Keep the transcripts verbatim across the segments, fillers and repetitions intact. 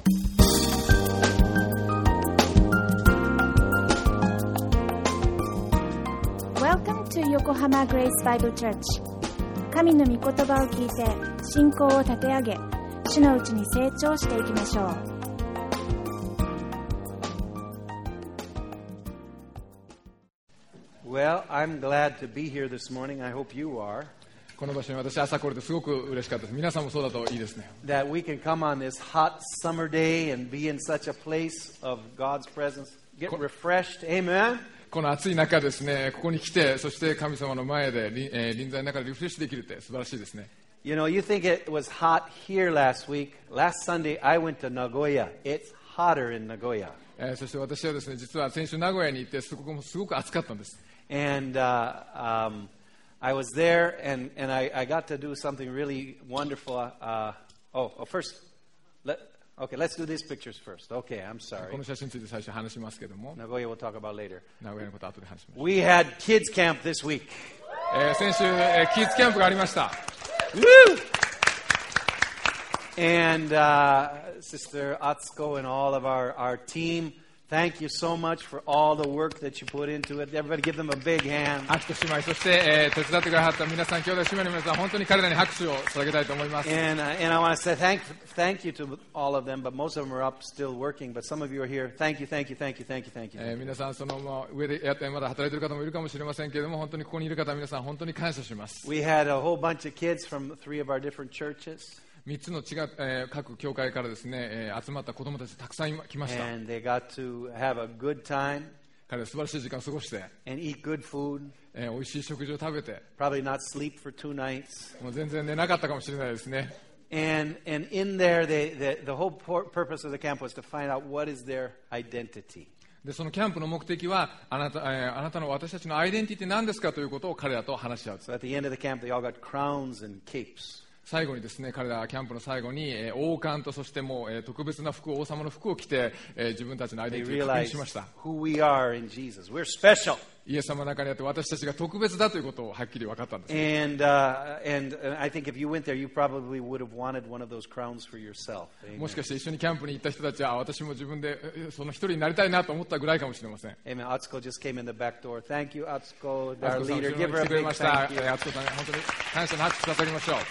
Welcome to Yokohama Grace Bible Church. 神の御言葉を聞いて信仰を立て上げ、主のうちに成長していきましょう。 Well, I'm glad to be here this morning. I hope you are. この場所に私朝来れてすごく嬉しかったです。皆さんもそうだといいですね。 That we can come on this hot summer day and be in such a place of God's presence. Get refreshed. Amen. この暑い中ですね、ここに来て、そして神様の前で、えー、臨在の中でリフレッシュできるって素晴らしいですね。 You know, you think it was hot here last week. Last Sunday, I went to Nagoya. It's hotter in Nagoya. えー、そして私はですね、実は先週名古屋に行って、そこもすごく暑かったんです。 And uh, um, I was there, and, and I, I got to do something really wonderful. Uh, oh, oh, first, let, okay, let's do these pictures first. Okay, I'm sorry. この写真について最初話しますけども、 Nagoya we'll talk about later. 名古屋のことは後で話します。 We had kids camp this week. えー、先週、えー、キッズキャンプがありました。 Woo! And uh, Sister Atsuko and all of our, our team, thank you so much for all the work that you put into it. Everybody give them a big hand. あきと姉妹、そして、えー、手伝ってくださった皆さん、兄弟姉妹の皆さん、本当に彼らに拍手を捧げたいと思います。 And, uh, and I want to say thank, thank you to all of them, but most of them are up still working. But some of you are here. Thank you, thank you, thank you, thank you, thank you. えー、皆さん、その、まあ、上でやってまだ働いている方もいるかもしれませんけれども、本当にここにいる方、皆さん、本当に感謝します。 We had a whole bunch of kids from three of our different churches. 三つの違う、えー、各教会からですね、えー、集まった子どもたちたくさん来ました。 And they got to have a good time. 彼ら素晴らしい時間を過ごして、 and eat good food. えー、美味しい食事を食べて、 probably not sleep for two nights. もう全然寝なかったかもしれないですね。 And and in there, they, the the whole purpose of the camp was to find out what is their identity. でそのキャンプの目的はあなた、えー、あなたの私たちのアイデンティティ何ですかということを彼らと話し合う。 So at the end of the camp, they all got crowns and capes. 最後にですね、彼らはキャンプの最後に、えー、王冠とそしてもう、えー、特別な服、王様の服を着て、えー、自分たちのアイデンティティを確認しました。 Who we are in Jesus. We're special. イエス様の中にあって私たちが特別だということをはっきり分かったんです。 And, uh, and I think if you went there, you probably would have wanted one of those crowns for yourself. もしかして一緒にキャンプに行った人たちは私も自分でその一人になりたいなと思ったぐらいかもしれません。 Amen. Atsuko just came in the back door. Thank you, Atsuko, our アツコさん leader. 後ろ Give に her 来 a てくれ big ました。 thank you. アツコさん本当に感謝の拍手捧げましょう。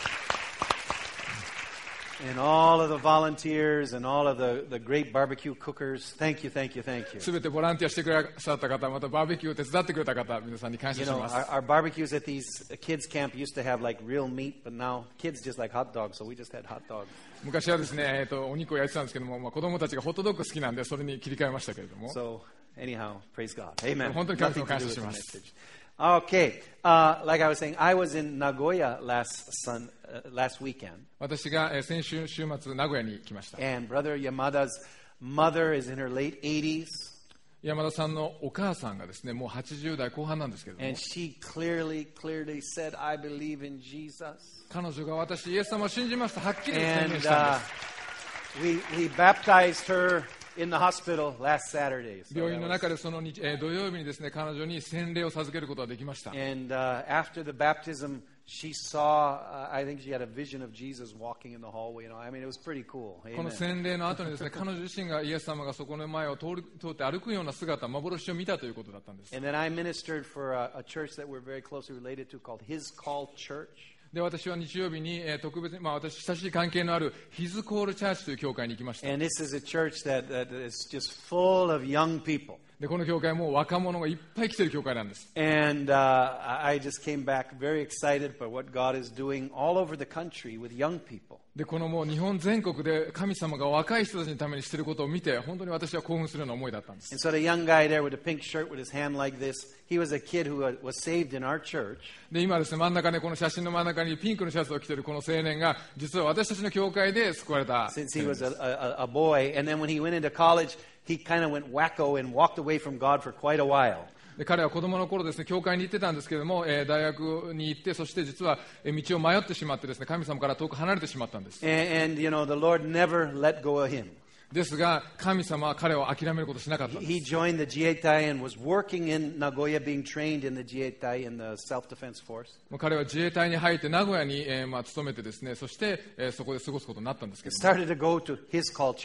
And all of the volunteers and all of the, the great barbecue cookers, thank you, thank you, thank you. すべてボランティアしてくださった方、またバーベキューを手伝ってくれた方、皆さんに感謝 You し know, ます。 our, our barbecues at these kids camp used to have like real meat, but now kids just like hot dogs, so we just had hot dogs. 昔はですね、えー、とお肉を焼いてたんですけども、まあ、子供たちがホットドッグ好きなんでそれに切り替えましたけれども、 So anyhow, praise God. Amen. 本当に神様 Nothing を感 to do 謝 with し the ます。 message. Okay, uh, like I was saying, I was in Nagoya last sun, uh, last weekend. 私が、えー、先週週末名古屋に来ました。 And Brother Yamada's mother is in her late eighties. 山田さんのお母さんがですね、もうはちじゅう代後半なんですけれども、 And she clearly, clearly said, I believe in Jesus. 彼女が私イエス様を信じますとはっきり宣言 And したん uh, です。 we, we baptized her in the hospital last Saturday. So 病院 that の was- 中でその日、えー土曜日にですね、彼女に洗礼を授けることができました。 And uh, after the baptism, she saw, uh, I think she had a vision of Jesus walking in the hallway. You know, I mean, it was pretty cool. この Amen. 洗礼の後にですね、彼女自身がイエス様がそこの前を通り通って歩くような姿、幻を見たということだったんです。 And then I ministered for a, a church that we're very closely related to called His Call Church. で、私は日曜日に、えー特別に、まあ、私親しい関係のあるヒズコールチャーチという教会に行きました。 And this is a church that, that is just full of young people. で、この教会も若者がいっぱい来てる教会なんです。 And uh, I just came back very excited by what God is doing all over the country with young people. で、このもう日本全国で神様が若い人たちのためにしていることを見て、本当に私は興奮するような思いだったんです。 And so the young guy there with a pink shirt with his hand like this, he was a kid who was saved in our church. で、今ですね、真ん中ね、この写真の真ん中にピンクのシャツを着ているこの青年が、実は私たちの教会で救われた。 Since he was a, a, a boy. And then when he went into college, he kind of went wacko and walked away from God for quite a while. で彼は子供の頃ですね、教会に行ってたんですけれども、えー大学に行って、そして実はえー道を迷ってしまってですね、神様から遠く離れてしまったんです。 And, and you know, the Lord never let go of him. ですが、神様は彼を諦めることをしなかったんです。 He joined the Jieitai and was working in Nagoya, being trained in the Jieitai in the self-defense force. もう彼は自衛隊に入って名古屋に、えーまあ、勤めてですね、そして、えーそこで過ごすことになったんですけ He ども、 started to go to his call church.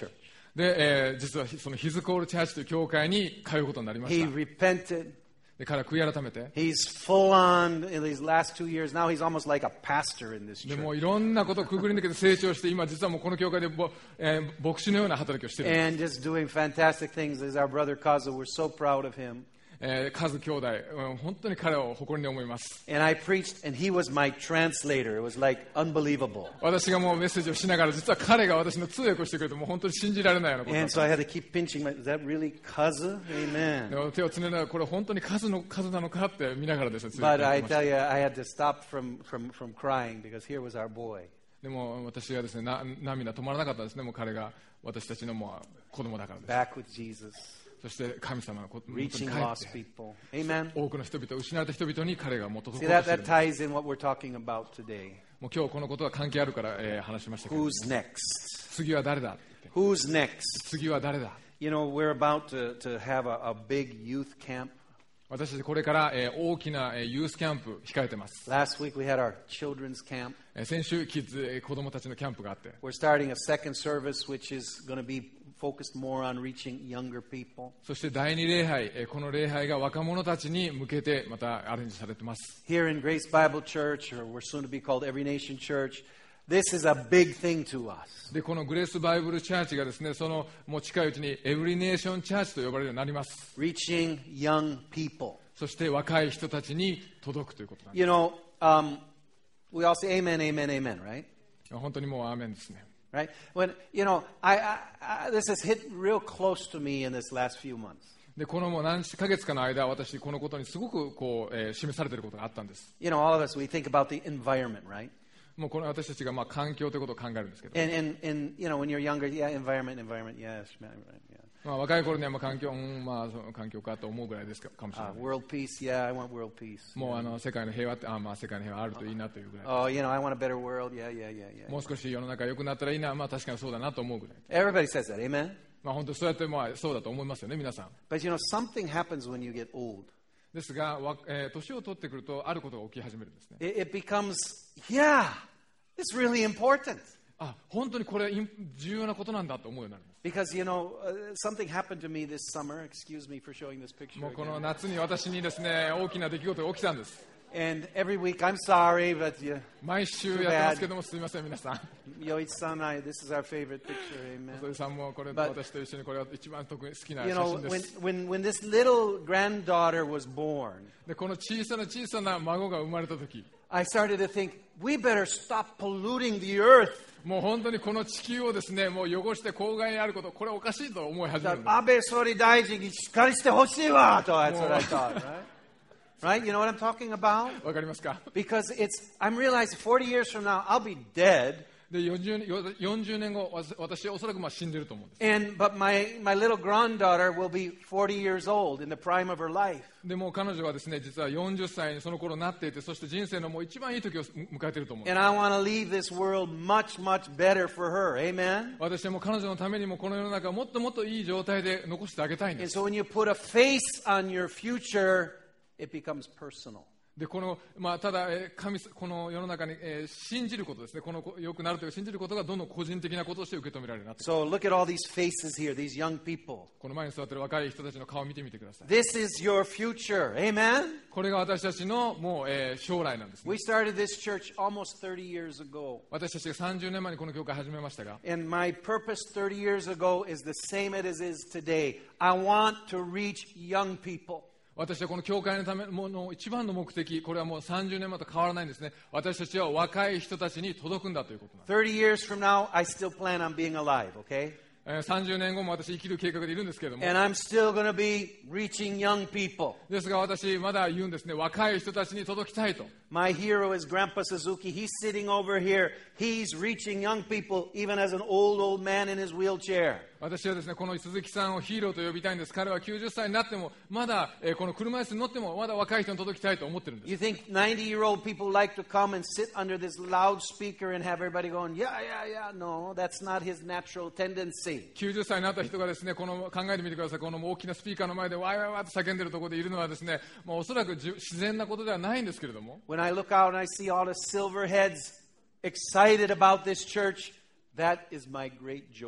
で、えー、実はそのヒズコールチャーチという教会に通うことになりまし He た。 repented. で彼は悔い改めて、 He's full on in these last two years. Now he's almost like a pastor in this で church. もういろんなことをくぐり抜けて成長して、今実はもうこの教会でぼ、えー牧師のような働きをしているんです。 And just doing fantastic things. As our brother Kazu, we're so proud of him. えー、カズ兄弟、うん、本当に彼を誇りに思います。 And I preached, and he was my translator. It was like unbelievable. 私がもうメッセージをしながら、実は彼が私の通訳をしてくれて、もう本当に信じられないようなことだっ And た。 so I had to keep pinching my, is that really Kazu? で Amen. も手をつねながら、これ本当に数の数なのかって見ながらですね、通 But 訳を I しました。 tell you, I had to stop from, from, from crying because here was our boy. でも私がですね、な涙止まらなかったですね。もう彼が私たちのもう子供だからです。 Back with Jesus, そして神様のことに reaching 帰 lost って、 people. Amen. 多くの人々、失われた人々に彼がもう届 See, こう that, としている that んです。 ties in what we're talking about today. もう今日このことは関係あるから、えー話しましたけど、 Who's next? 次は誰だって言って、 Who's next? 次は誰だ。 You know, we're about to, to have a, a big youth camp. 私たちこれから、えー大きな、えーユースキャンプ控えてます。 Last week we had our children's camp. えー先週キッズ、えー子供たちのキャンプがあって、 We're starting a second service, which is going to be focused more on reaching younger people. そして第二礼拝、えーこの礼拝が若者たちに向けてまたアレンジされてます。 Here in Grace Bible Church, or we're soon to be called Every Nation Church, this is a big thing to us. でこのグレースバイブルチャーチがですね、そのもう近いうちにエブリネーションチャーチと呼ばれるようになります。 Reaching young people. そして若い人たちに届くということなんです。 You know, um, we all say amen, amen, amen, right? 本当にもうアーメンですね。 Right? When, you know, I, I, I, this has hit real close to me in this last few months. でこのもう何ヶ月かの間、私このことにすごくこう、えー示されていることがあったんです。 You know, all of us, we think about the environment, right? もうこの私たちがまあ環境ということを考えるんですけど、 And, and, and you know, when you're younger, yeah, environment, environment, yes, right, yeah. まあ、若い頃にはまあ環境、うんまあ、その環境かと思うぐらいですか、かもしれな Uh, い。 world peace, yeah, I want world peace. もうあの世界の平和って、あまあ世界の平和あるといいなというぐらい。 Oh, you know, I want a better world, yeah, yeah, yeah, yeah. もう少し世の中良くなったらいいな、まあ確かにそうだなと思うぐらい。 Everybody says that, amen? まあ本当そうやってまあそうだと思いますよね、皆さん。 But you know, something happens when you get old. ですが、わえー年を取ってくるとあることが起き始めるんですね。 It, it becomes, yeah, it's really important. あ、本当にこれイン重要なことなんだと思うようになるんです。 Because, you know, uh, something happened to me this summer. Excuse me for showing this picture もうこの again. 夏に私にですね、大きな出来事が起きたんです。 And every week, I'm sorry, but you, 毎週やってますけども、すみません、皆さん。 Yoichi-san, I, this is our favorite picture, 細 amen? 井さんもこれ But- 私と一緒にこれは一番特に好きな You 写 know, 真で when, す。 when, when this little granddaughter was born, でこの小さな小さな孫が生まれた時、 I started to think, we better stop polluting the earth. もう本当にこの地球をですね、もう汚して公害にあること、これおかしいと思い始めるんです。 Abe Sori Daiji ni shikari shite hoshii wa. That's what I thought, right? Right? You know what I'm talking about? わかりますか？ Because it's, I'm realizing forty years from now, I'll be dead. でよんじゅう、よんじゅうねんご、わ私はおそらくまあ死んでると思うんです。 And, but my, my little granddaughter will be forty years old in the prime of her life. でもう彼女はですね、実はよんじゅっさいにその頃なっていて、そして人生のもう一番いい時を迎えていると思うんです。 And I want to leave this world much, much better for her. Amen? 私はもう彼女のためにもこの世の中をもっともっといい状態で残してあげたいんで And す。 so when you put a face on your future, it becomes personal. でこのまあ、ただ、えー神この世の中に、えー信じることですね、この良くなるという信じることがどんどん個人的なこととして受け止められるようになってくる。 So look at all these faces here, these young people. この前に座っている若い人たちの顔を見てみてください。 This is your future. Amen? これが私たちのもう、えー将来なんですね。 We started this church almost thirty years ago. 私たちがさんじゅうねんまえにこの教会を始めましたが、 And my purpose thirty years ago is the same as it is today. I want to reach young people. 私はこの教会のためのの一番の目的、これはもうさんじゅうねんまえと変わらないんですね。私たちは若い人たちに届くんだということなんです。 thirty years from now, I still plan on being alive, okay? えーさんじゅうねんごも私生きる計画でいるんですけれども、 And I'm still going to be reaching young people. ですが私まだ言うんですね、若い人たちに届きたいと。 My hero is Grandpa Suzuki. He's sitting over here. He's reaching young people even as an old, old man in his wheelchair. 私はですね、この鈴木さんをヒーローと呼びたいんです。彼はきゅうじゅっさいになっても、まだ、えーこの車椅子に乗っても、まだ若い人に届きたいと思ってるんです。 You think ninety-year-old people like to come and sit under this loudspeaker and have everybody going, yeah, yeah, yeah. No, that's not his natural tendency. きゅうじゅっさいになった人がですね、この考えてみてください。この大きなスピーカーの前でワイワイワイと叫んでるところでいるのはですね、もうおそらくじゅ自然なことではないんですけれども、 When I look out and I see all the silver heads excited about this church, that is my great joy.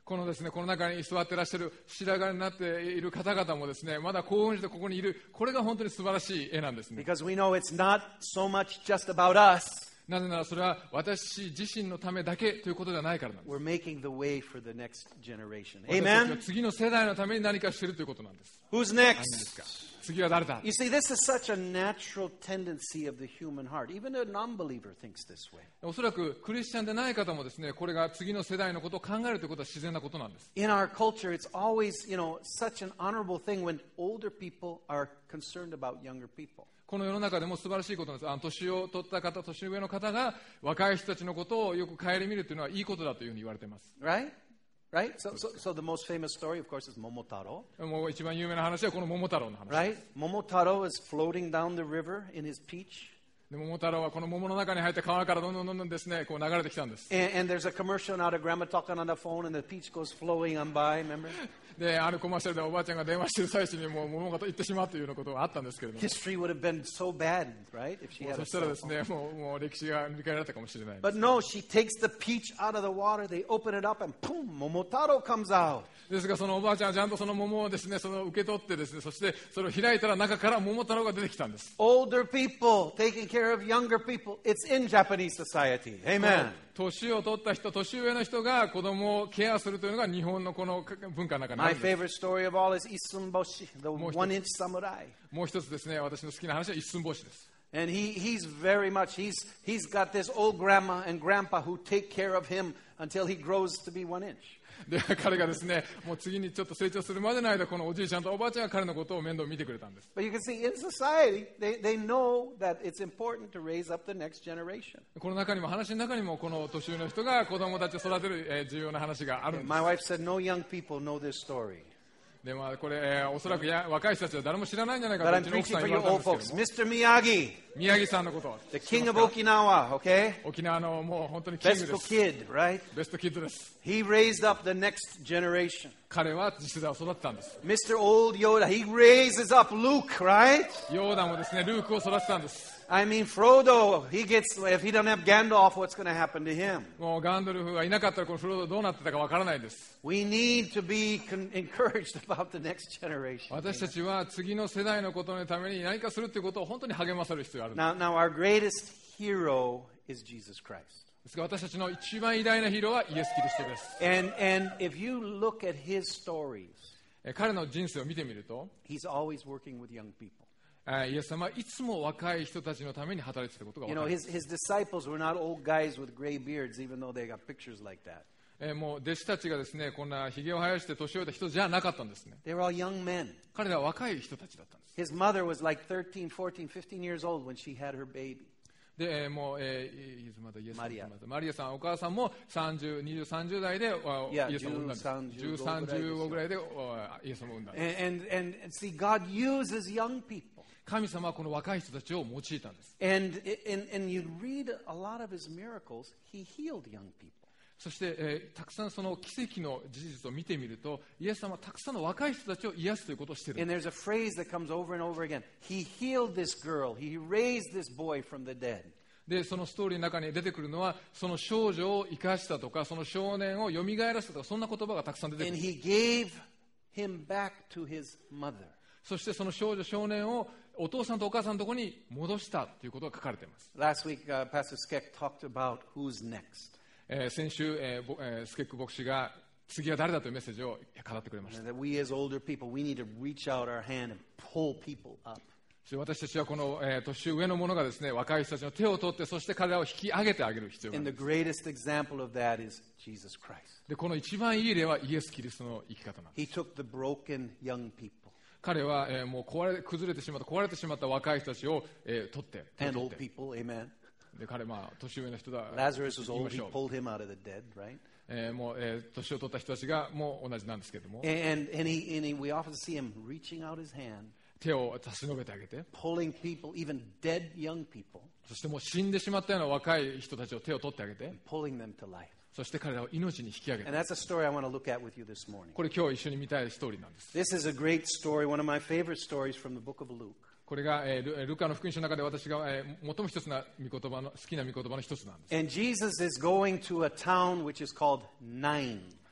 このですね、この中に座っていらっしゃる白髪になっている方々もですね、まだ興奮してここにいる、これが本当に素晴らしい絵なんですね。 Because we know it's not so much just about us. なぜならそれは私自身のためだけということではないからなんです。 We're making the way for the next generation. 私たちは Amen? 次の世代のために何かしているということなんです。 Who's 何ですか？ next? 次は誰だ？ You see, this is such a natural tendency of the human heart. Even an unbeliever thinks this way. おそらくクリスチャンでない方もですね、これが次の世代のことを考えるということは自然なことなんです。 In our culture, it's always, you know, such an honorable thing when older people are concerned about younger people. この世の中でも素晴らしいことなんです。あの年を取った方、年上の方が若い人たちのことをよく顧みるというのはいいことだというふうに言われています。 Right? Right? So, so, so the most famous story, of course, is Momotaro. もう一番有名な話はこの桃太郎の話。 Right? Momotaro is floating down the river in his peach. で桃太郎はこの桃の中に入って川からどんどんどんどんですね、こう流れてきたんです。 And, and there's a commercial now to grandma talking on the phone and the peach goes flowing on by, remember? で、あるコマーシャルでおばあちゃんが電話してる最中にもう桃が行ってしまうというようなことがあったんですけれども。 History would have been so bad, right? If she had そ a したら cell です phone. ね、もう、もう歴史が塗り替えられたかもしれないで But す。 no, she takes the peach out of the water, they open it up and boom, Momotaro comes out. ですがそのおばあちゃんはちゃんとその桃をですね、その受け取ってですね、そしてそれを開いたら中から桃太郎が出てきたんです。 Older people taking care of younger people. It's in Japanese society. Amen. 年を取った人、年上の人が子供をケアするというのが日本のこの文化の中にあ My るんです。 favorite story of all is Isunboshi, the one-inch samurai. もう一つですね、私の好きな話は一寸法師です。 And he, he's very much, he's, he's got this old grandma and grandpa who take care of him until he grows to be one inch. で、彼がですね、もう次にちょっと成長するまでの間、このおじいちゃんとおばあちゃんが彼のことを面倒を見てくれたんです。 But you can see in society, they, they know that it's important to raise up the next generation. この中にも、話の中にも、この年上の人が子供たちを育てる、えー重要な話があるんです。 My wife said no young people know this story. で、まあ、これ、えーおそらくや若い人たちは誰も知らないんじゃないか But と I'm うちの奥 preaching さん for に言 you われたん old ですけ folks. ども、 Mister Miyagi, 宮城さんのこと、 the king of Okinawa, okay? 沖縄のもう本当にキング Best です。 kid, right? ベストキッドです。 He raised up the next generation. 彼は次世代を育てたんです。 Mister Old Yoda, he raises up Luke, right? ヨーダもですね、ルークを育てたんです。 I mean, Frodo, he gets, if he doesn't have Gandalf, what's going to happen to him? もうガンドルフがいなかったらこのフロードどうなってたかわからないです。 We need to be con- encouraged about the next generation. 私たちは次の世代のことのために何かするということを本当に励まされる必要があるんです。 Now, now our greatest hero is Jesus Christ. ですが私たちの一番偉大なヒーローはイエス・キリストです。 And, and if you look at his stories, え彼の人生を見てみると、 he's always working with young people. えイエス様はいつも若い人たちのために働いていたことが You 分か know, る。 his, his disciples were not old guys with gray beards, even though they got pictures like that. えもう弟子たちがですね、こんなひげを生やして年老いた人じゃなかったんですね。 They were all young men. 彼らは若い人たちだったんです。 His mother was like thirteen, fourteen, fifteen years old when she had her baby. で、えーもう、えー、いつまだイエス様マリアマリアさん、お母さんもさんじゅう、にじゅう、さんじゅう代であいやイエス様を産んだんです。じゅうさん、じゅうごぐらいであイエス様を産んだんです。 And, and, and see, God uses young people. 神様はこの若い人たちを用いたんです。 And, and, and you read a lot of his miracles, he healed young people. そして、えーたくさんその奇跡の事実を見てみると、イエス様はたくさんの若い人たちを癒すということをしているん And です。 there's a phrase that comes over and over again. He healed this girl. He raised this boy from the dead. で、そのストーリーの中に出てくるのは、その少女を生かしたとか、その少年を蘇らせたとか、そんな言葉がたくさん出てく And る。 he gave him back to his mother. そしてその少女少年をお父さんとお母さんのところに戻したということが書かれています。 Last week, uh, Pastor Skeck talked about who's next. えー先週、えーぼえースケック牧師が次は誰だというメッセージを語ってくれました。 And that we as older people, we need to reach out our hand and pull people up. そして私たちはこの、えー年上の者がですね、若い人たちの手を取って、そして彼らを引き上げてあげる必要があ And る the。greatest example of that is Jesus Christ. で、この一番いい例はイエス・キリストの生き方なんです。 He took the broken young people 彼は、えーもう壊れ崩れてしまった壊れてしまった若い人たちを、えー取って手を and 取っ old て people. Amen. で彼まあ年上の人だ Lazarus was 言いま old. し He ょう pulled him out of the dead, right? えーもう、えー年を取った人たちがもう同じなんですけれども、 And, and, he, and he, we often see him reaching out his hand, 手を差し伸べてあげて、 pulling people, even dead young people, そしてもう死んでしまったような若い人たちを手を取ってあげて、 pulling them to life. そして彼らを命に引き上げて、 And that's a story I want to look at with you this morning. これ今日一緒に見たいストーリーなんです。 This is a great story, one of my favorite stories from the book of Luke. これが、えールルカの福音書の中で私が、えー最も一つな御言葉の好きな御言葉の一つなんです。 And Jesus is going to a town which is called Nain.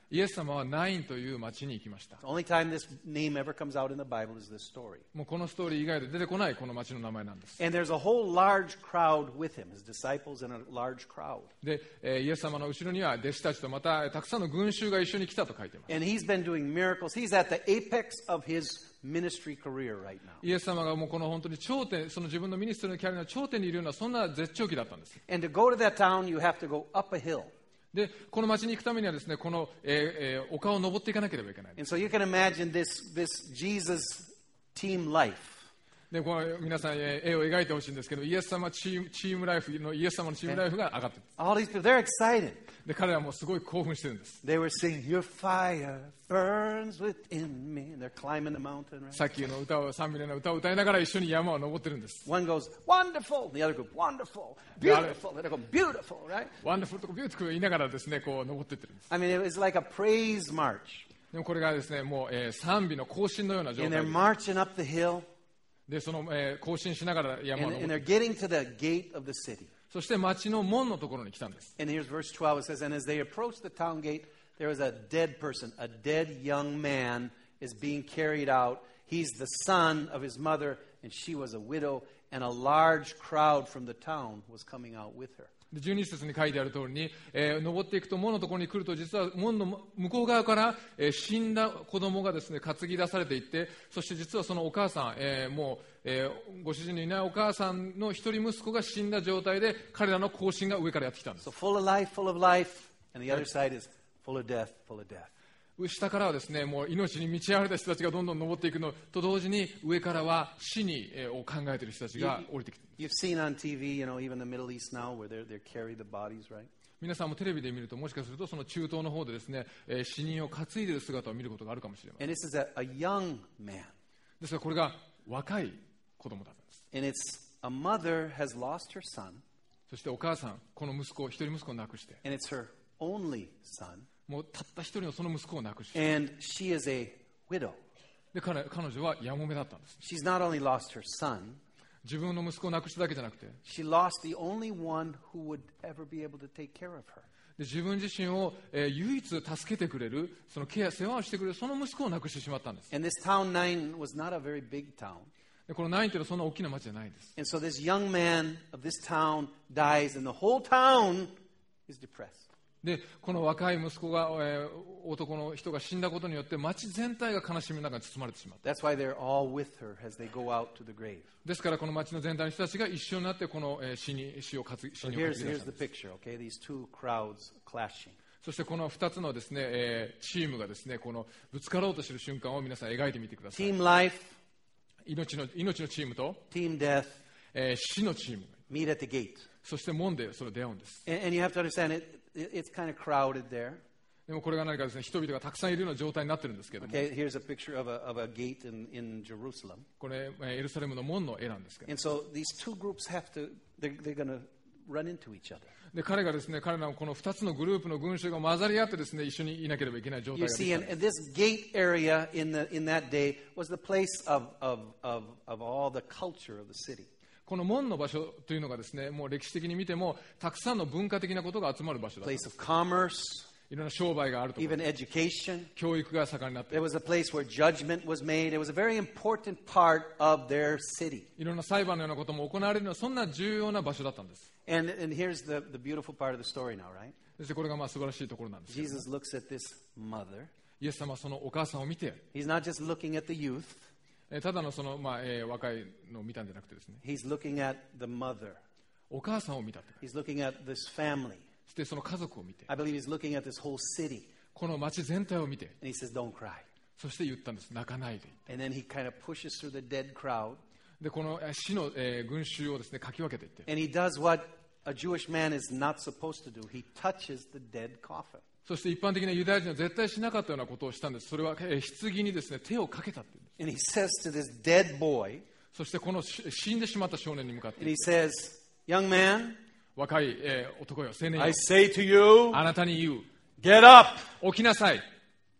イエス様はナインという町に行きました。 The only time this name ever comes out in the Bible is this story. もうこのストーリー以外で出てこないこの町の名前なんです。 And there's a whole large crowd with him, his disciples and a large crowd. で、えーイエス様の後ろには弟子たちとまたたくさんの群衆が一緒に来たと書いています。 And he's been doing miracles. He's at the apex of his ministry career right now. イエス様がもうこの本当に頂点、その自分のミニストリーのキャリアの頂点にいるようなそんな絶頂期だったんです。 And to go to that town, you have to go up a hill. で、この町に行くためにはですね、この、えーえー丘を登っていかなければいけない。 And so you can imagine this, this Jesus team life. で、この皆さん、えー絵を描いてほしいんですけど、イエス様チーム、チームライフのイエス様のチームライフが上がってる。 All these people, they're excited. で、彼らもすごい興奮してるんです。 They were singing, Your fire burns within me. And they're climbing the mountain, right? さっきの歌を、賛美の歌を歌いながら一緒に山を登ってるんです。 One goes, Wonderful. The other goes, Wonderful. Beautiful. And they go, Beautiful, right? ワンダフルとかビューティフル言いながらですね、こう登ってってるんです。 I mean, it was like a praise march. でもこれがですね、もう、えー賛美の行進のような状 And 態 they're で、 marching up the hill. でその、えー行進しながら山を And, 登 and って they're getting to the gate of the city. そして町の門のところに来たんです。 And here's verse twelve. It says, And as they approached the town gate, there was a dead person. A dead young man is being carried out. He's the son of his mother, and she was a widow. And a large crowd from the town was coming out with her. でじゅうに節に書いてある通りに、えー登っていくと門のところに来ると、実は門の向こう側から、えー死んだ子供がですね担ぎ出されていって、そして実はそのお母さん、えーもう、えーご主人のいないお母さんの一人息子が死んだ状態で、彼らの行進が上からやってきたんです。 So full of life, full of life. And the other side is full of death, full of death. 下からはですね、もう命に満ち溢れた人たちがどんどん登っていくのと同時に、上からは死に、えーを考えている人たちが降りてきている。 You've seen on T V, you know, even the Middle East now, where they're, they're carry the bodies, right? 皆さんもテレビで見ると、もしかするとその中東の方でですね、えー死人を担いでいる姿を見ることがあるかもしれません。 And this is a, a young man. ですがこれが若い子供だったんです。 And it's a mother has lost her son, そしてお母さん、この息子、一人息子を亡くして、 and it's her only son. もうたった一人のその息子を亡くして、 And she is a widow. で 彼, 彼女はやもめだったんです。 She's not only lost her son, 自分の息子を亡くしただけじゃなくて、 she lost the only one who would ever be able to take care of her. で自分自身を、えー唯一助けてくれる、そのケア、世話をしてくれるその息子を亡くしてしまったんです。 And this town nine was not a very big town. でこのナインというのはそんな大きな町じゃないんです。 And so this young man of this town dies, and the whole town is depressed. でこの若い息子が、えー男の人が死んだことによって町全体が悲しみの中に包まれてしまった。 That's why they're all with her as they go out to the grave. ですからこの町の全体の人たちが一緒になってこの、えー死に死を担ぎ死 So にを担 here's, ぎ出し here's たん the です。 picture, okay? These two crowds clashing. そしてこのふたつのですね、えーチームがですねこのぶつかろうとしている瞬間を皆さん描いてみてください。 Team life, 命の命のチームと、 team death えー死のチーム、 meet at the gate. そして門でそれを出会うんです。 And, and you have to understand it, it it's kind of crowded there. でもこれが何かですね、人々がたくさんいるような状態になってるんですけども、 Okay, here's a picture of a, of a gate in, in Jerusalem. これえーエルサレムの門の絵なんですけど、 And so these two groups have to, they're, they're going to run into each other. で彼がですね、彼らのこのふたつのグループの群衆が混ざり合ってですね、一緒にいなければいけない状態 You がで see, きた and, んです。 and this gate area in, the, in that day was the place of, of, of, of all the culture of the city. この門の場所というのがですね、もう歴史的に見てもたくさんの文化的なことが集まる場所だったんで Place す。 of commerce, いろんな商売があるところ、 even education. 教育が盛んになってい There る、 was a place where judgment was made. It was a very important part of their city. いろんな裁判のようなことも行われるのはそんな重要な場所だったんです。 And, and here's the, the beautiful part of the story now, right? そしてこれがまあ素晴らしいところなんですけど、 Jesus looks at this mother. イエス様はそのお母さんを見て、 He's not just looking at the youth. えーただのその、まあえー若いのを見たんじゃなくてですね、 He's looking at the mother. お母さんを見たって、 He's looking at this family. そしてその家族を見て、 I believe he's looking at this whole city. この町全体を見て、 And he says, don't cry. そして言ったんです。泣かないで。 And then he kind of pushes through the dead crowd. でこのえー死の、えー群衆をですねかき分けていって、 And he does what a Jewish man is not supposed to do. He touches the dead coffin. そして一般的なユダヤ人は絶対しなかったようなことをしたんです。それは、えー棺にですね手をかけたっていうんです。 And he says to this dead boy, そしてこのし死んでしまった少年に向かって and he says, young man, 若い、えー男よ、青年よ、 I say to you, あなたに言う、 get up. 起きなさい。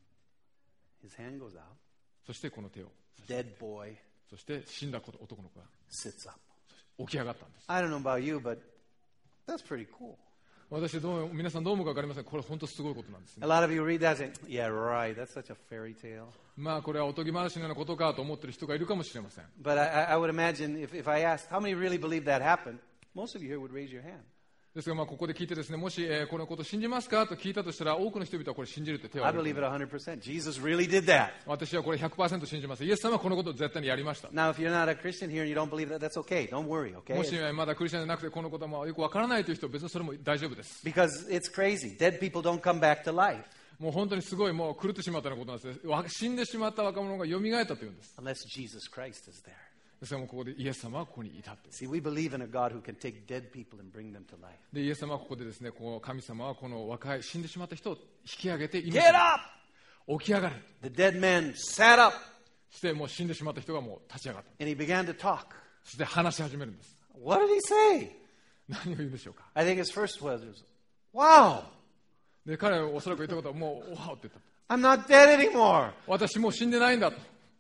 His hand goes out. そしてこの手を、 Dead boy そして死んだ子男の子が sits up. 起き上がったんです。 I don't know about you, but that's pretty cool. 私どう、皆さんどう思うか分かりません。これ本当すごいことなんですね。 A lot of you read that and say, yeah, right, that's such a fairy tale. まあこれはおとぎ話のようなことかと思っている人がいるかもしれません。 But I, I would imagine if, if I asked, how many really believe that happened? Most of you here would raise your hand. ですがまあここで聞いてですね、もし、えーこのことを信じますかと聞いたとしたら、多くの人々はこれ信じるって手を I 挙げ believe る。 it one hundred percent. Jesus really did that. 私はこれ ひゃくパーセント 信じます。イエス様はこのことを絶対にやりました。 Now, if you're not a Christian here and you don't believe that, that's okay. Don't worry, も okay? しまだクリスチャンじゃなくてこのことはまあよくわからないという人は別にそれも大丈夫です。 Because it's crazy. Dead people don't come back to life もう本当にすごいもう狂ってしまったようなことなんですね。わ死んでしまった若者が蘇ったというんです。 unless Jesus Christ is there. ですからもうここでイエス様はここにいたと。 See, we believe in a God who can take dead people and bring them to life. でイエス様はここでですね、こう神様はこの若い死んでしまった人を引き上げて命 Get up! 起き上がれ。 The dead man sat up そしてもう死んでしまった人がもう立ち上がった。 and he began to talk. そして話し始めるんです。 What did he say? 何を言うんでしょうか。 I think his first was, wow, で彼はおそらく言ったことはもう、おわおって言った。 I'm not dead anymore. 私もう死んでないんだと。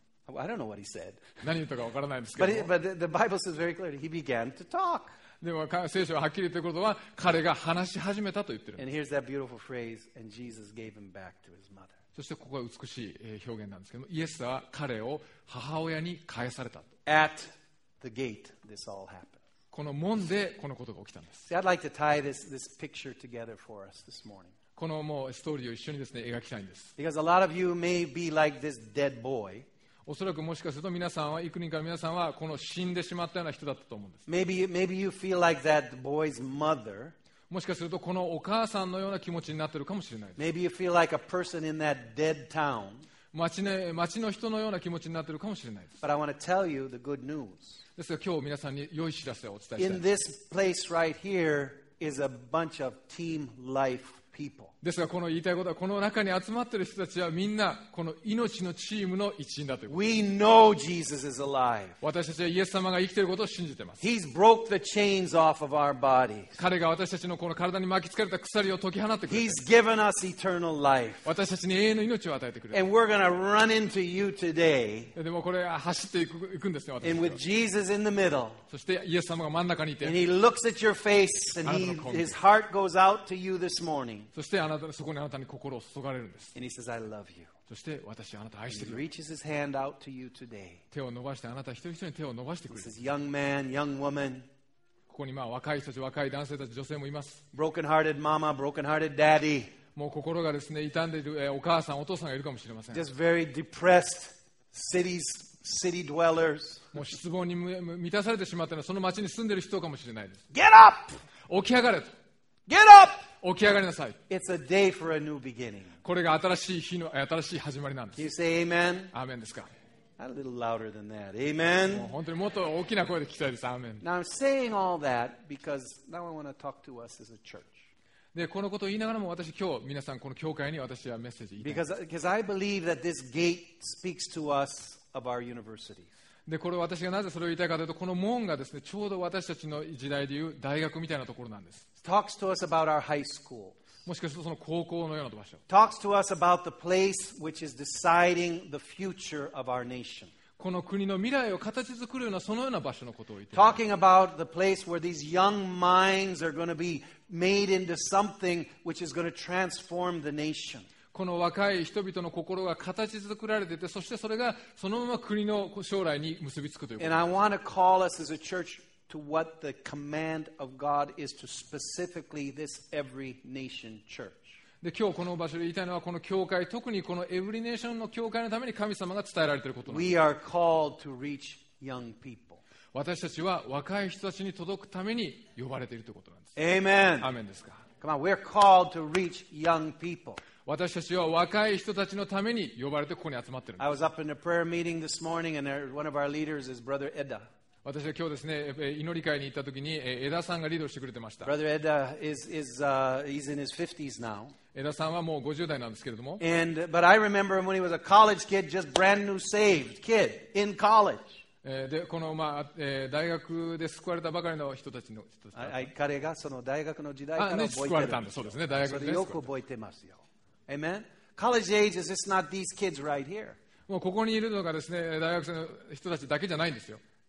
I don't know what he said. 何言ったかわからないんですけ But, ど it, も。 but the, the Bible says very clearly, he began to talk. でもか聖書ははっきり言ってることは、彼が話し始めたと言ってるんです。 And here's that beautiful phrase, and Jesus gave him back to his mother. そしてここが美しいえー表現なんですけども、イエスは彼を母親に返されたと。 At the gate, this all happened. この門でこのことが起きたんです。 See, I'd like to tie this, this picture together for us this morning. このもうストーリーを一緒にですね、描きたいんです。 Because a lot of you may be like this dead boy. おそらくもしかすると皆さんは、幾人かの皆さんはこの死んでしまったような人だったと思うんです。 Maybe, maybe you feel like that boy's mother. もしかするとこのお母さんのような気持ちになっているかもしれないです。 Maybe you feel like a person in that dead town. 町ね、町の人のような気持ちになっているかもしれないです。 But I want to tell you the good news. ですが今日皆さんに良い知らせをお伝えしたい In です this place right here is a bunch of team life people. ですがこの言いたいことは、この中に集まっている人たちはみんなこの命のチームの一員だということ。 We know Jesus is alive. 私たちはイエス様が生きていることを信じています。 He's broke the chains off of our bodies. 彼が私たちのこの体に巻きつかれた鎖を解き放ってくれて、 He's given us eternal life. 私たちに永遠の命を与えてくれて、 And we're going to run into you today. でもこれ走っていくいくんですね、私た And ちは with Jesus in the middle. そしてイエス様が真ん中にい And て、 he looks at your face and he, his heart goes out to you this morning. そしてあなたそこにあなたに心を注がれるんです。 And he says, I love you. そして私はあなたを愛して He くれる。 reaches his hand out to you today. 手を伸ばして、あなた一人一人に手を伸ばしてく He れる。 says, young man, young woman, ここにまあ若い人たち、若い男性たち、女性もいます。 broken-hearted mama, broken-hearted daddy, もう心がですね傷んでいる、えーお母さん、お父さんがいるかもしれません。 just very depressed cities, city dwellers. もう失望にむむ満たされてしまったのはその町に住んでいる人かもしれないです。 Get up! 起き上がれと。 Get up! 起き上がりなさい。 It's a day for a new beginning. これが新しい日の新しい始まりなんで Can you す。 say amen? アーメンですか。 A little louder than that. もう Amen. 本当にもっと大きな声で聞きたいです。アーメン。 Now I'm saying all that because now I want to talk to us as a church. でこのことを言いながらも、私今日皆さんこの教会に私はメッセージ言いたい。 Because, because I believe that this gate speaks to us of our universities. でこれ私がなぜそれを言いたいかというと、この門がですねちょうど私たちの時代でいう大学みたいなところなんです。 It talks to us about our high school. もしかするとその高校のような場所。 Talks to us about the place which is deciding the future of our nation. この国の未来を形作るようなそのような場所のことを言っている。 Talking about the place where these young minds are going to be made into something which is going to transform the nation. この若い人々の心が形作られていて、そしてそれがそのまま国の将来に結びつくというこ And と。 I want to call us as a church to what the command of God is to specifically this every nation church. で今日この場所で言いたいのは、この教会、特にこのエブリネーションの教会のために神様が伝えられていることなんです。 We are called to reach young people. 私たちは若い人たちに届くために呼ばれているということなんです。 Amen. アーメンですか。 Come on, we're called to reach young people. 私たちは若い人たちのために呼ばれてここに集まっているんです。 I was up in a prayer meeting this morning, and there, one of our leaders is Brother Edda. 私は今日ですね、え祈り会に行った時に、え江田さんがリードしてくれてました。 Brother Edda is, is uh, he's in his fifties now. 江田さんはもうごじゅう代なんですけれども、 And, but I remember him when he was a college kid, just brand new saved kid in college. えーでこの、まあえー大学で救われたばかりの人たちの人たちああ彼がその大学の時代からあ、ね、 覚えてる。 救われたんです。そうですね、大学で、ね、 それよく覚えてますよ。Amen? College age is just not these kids right here. もうここにいるのがですね、大学生の人たちだけじゃないんですよ。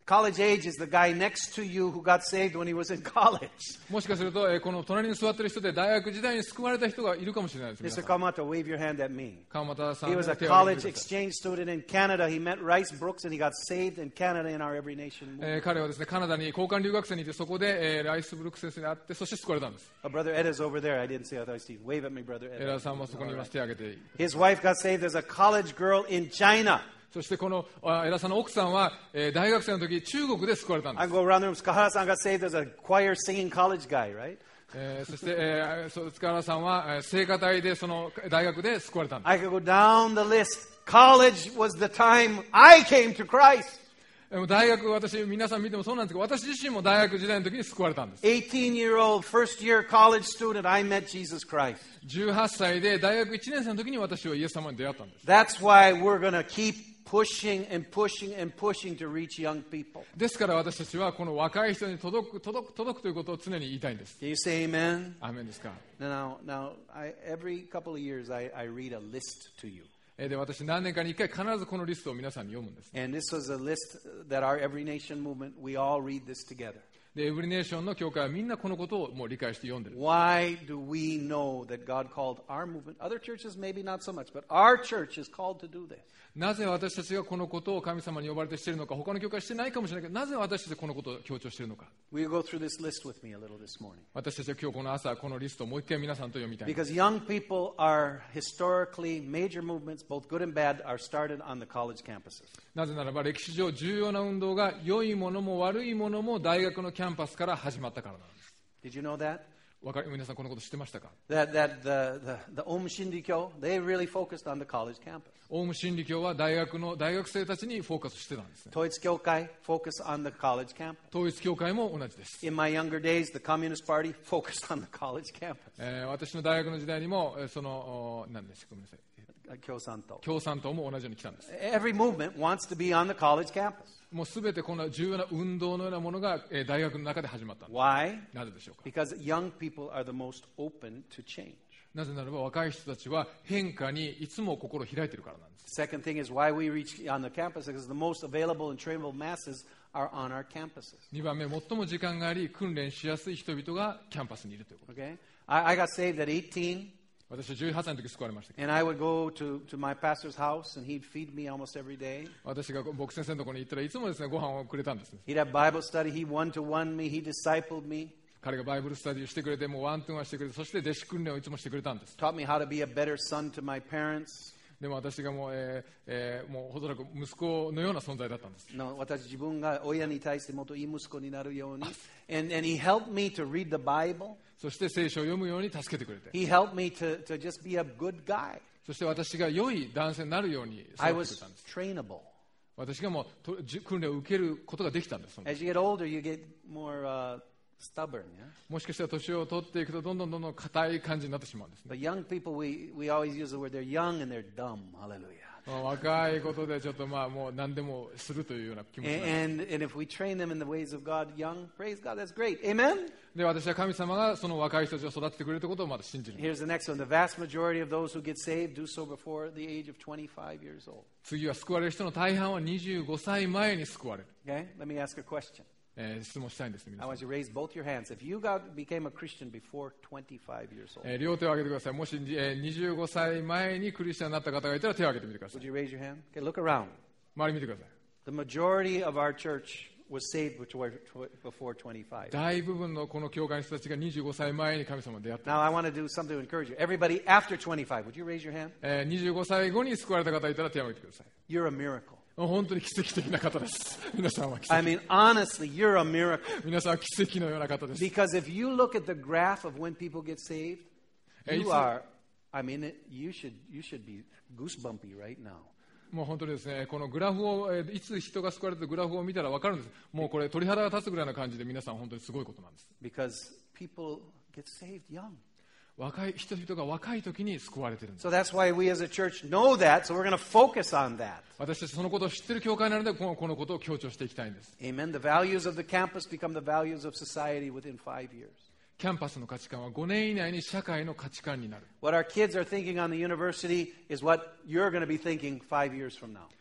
College age is the guy next to you who got saved when he was in college. もしかすると、えーこの隣に座っている人で大学時代に救われた人がいるかもしれないです。 Mister Kawamoto, wave your hand at me. 川又さん He の was a 手を挙 college げてください。 exchange student in Canada. He met Rice Brooks and he got saved in Canada in our Every Nation え movement. ー彼はですね、カナダに交換留学生にいて、そこで、えーライスブルック先生に会って、そして救われたんです。 Oh, Brother Ed is over there. I didn't see. I thought Steve. Wave at me, Brother エ Ed. ラーさんもそこにいます。手を挙げて。 His wife got saved as a college girl in China. そしてこのあエラーさんの奥さんは、えー大学生の時中国で救われたんで I す。 go around the room. Kahara-san got saved as a choir singing college guy, right? えーそして、えーそう塚原さんは、えー聖歌隊でその大学で救われたんです。 I could go down the list. College was the time I came to Christ. でも大学、私、皆さん見てもそうなんですけど、私自身も大学時代の時に救われたんです。 eighteen-year-old first-year college student, I met Jesus Christ. じゅうはっさいで大学いちねん生の時に私はイエス様に出会ったんです。 That's why we're going to keep pushing and pushing and pushing to reach young people. ですから私たちはこの若い人に届く、届く、届くということを常に言いたいんです。 Can you say amen? アーメンですか。 Now, now, I, every couple of years, I, I read a list to you. えーで、私何年かに一回必ずこのリストを皆さんに読むんです。 And this was a list that our Every Nation movement, we all read this together. で、エブリネーションの教会はみんなこのことをもう理解して読んでる。 Why do we know that God called our movement? Other churches, maybe not so much, but our church is called to do this. なぜ私たちがこのことを神様に呼ばれてしているのか、他の教会はしてないかもしれないけど、なぜ私たちがこのことを強調しているのか。 Will you go through this list with me a little this morning? 私たちは今日この朝、このリストをもう一回皆さんと読みたいんです。 Because young people are historically, major movements, both good and bad, are started on the college campuses. なぜならば歴史上重要な運動が良いものも悪いものも大学のキャンパスから始まったからなんです。 Did you know that? わかり皆さんこのこと知ってましたか？ That, that the, the, the Om Shindikyo, they really focused on the college campus. オウム真理教は大学の大学生たちにフォーカスしてたんですね。 Toitsu Kyokai, focus on the college campus. 統一教会も同じです。 In my younger days, the Communist Party focused on the college campus. えー私の大学の時代にもえーそのお何でしたごめんなさい。 Kyosanto. 共産党も同じように来たんです。 Every movement wants to be on the college campus. もうすべてこの重要な運動のようなものがえー大学の中で始まったんです。 Why? なぜでしょうか？ Because young people are the most open to change. なぜならば若い人たちは変化にいつも心を開いているからなんです。 Second thing is why we reach on the campus because the most available and trainable masses are on our campuses. にばんめ、最も時間があり訓練しやすい人々がキャンパスにいるということ。 Okay? I, I got saved at eighteen, 私はじゅうはっさいの時救われましたけど、 and I would go to, to my pastor's house, and he'd feed me almost every day. 私が僕先生のところに行ったらいつもですねご飯をくれたんですね。 He'd have Bible study. He one-to-one me. He discipled me, 彼がバイブルスタディをしてくれて、もうワントゥーンはしてくれて、そして弟子訓練をいつもしてくれたんです。 taught me how to be a better son to my parents. でも私がもう、えーえー、もうほどなく息子のような存在だったんです。 No, 私自分が親に対してもっといい息子になるように. And, and he helped me to read the Bible. そして聖書を読むように助けてくれて、 He helped me to, to just be a good guy. そして私が良い男性になるように育ててく I れ was たんです。 trainable. 私がもうとじ訓練を受けることができたんです。その時 As you get older, you get more uh, stubborn. Yeah? もしかしたら年を取っていくとどんどんどんどん硬い感じになってしまうんですね。 But young people, we, we always use the word they're young and they're dumb. Hallelujah. まあ若いことでちょっとまあもう何でもするというような気持ちになります。 And, and if we train them in the ways of God young, praise God, that's great. Amen? で、私は神様がその若い人たちを育ててくれるということをまだ信じる。 Here's the next one. The vast majority of those who get saved do so before the age of twenty-five years old. 次は救われる人の大半はにじゅうごさいまえに救われる。 Okay? Let me ask a question. えー質問したいんですね、皆 I さん。 want you to raise both your hands. If you got became a Christian before twenty-five years old, えー両手を挙げてください。もし、えーにじゅうごさいまえにクリスチャンになった方がいたら手を挙げてみてくださ would い。 you raise your hand? Okay, look around. 周り見てください。 The majority of our church was saved before before twenty-five. 大部分のこの教会の人たちがにじゅうごさいまえに神様に出会った。 Now, I want to do something to encourage you. Everybody after twenty-five, would you raise your hand? えーにじゅうごさいごに救われた方がいたら手を挙げてください。 You're a miracle. 本当に奇跡的な方です。皆さんは奇 I 跡。 mean, honestly, you're a miracle. 皆さんは奇跡のような方です。 Because if you look at the graph of when people get saved, Hey, you it's- are, I mean, it, you should you should be goosebumpy right now. もう本当にですね、このグラフを、えーいつ人が救われたグラフを見たら分かるんです。もうこれ鳥肌が立つぐらいな感じで皆さん本当にすごいことなんです。 Because people get saved young. 若い人々が若い時に救われてるんです。 So that's why we as a church know that, so we're going to focus on that. 私たちそのことを知っている教会なのでこの、このことを強調していきたいんです。 Amen. The values of the campus become the values of society within five years. キャンパスの価値観はごねん以内に社会の価値観になる。 What our kids are thinking on the university is what you're going to be thinking five years from now.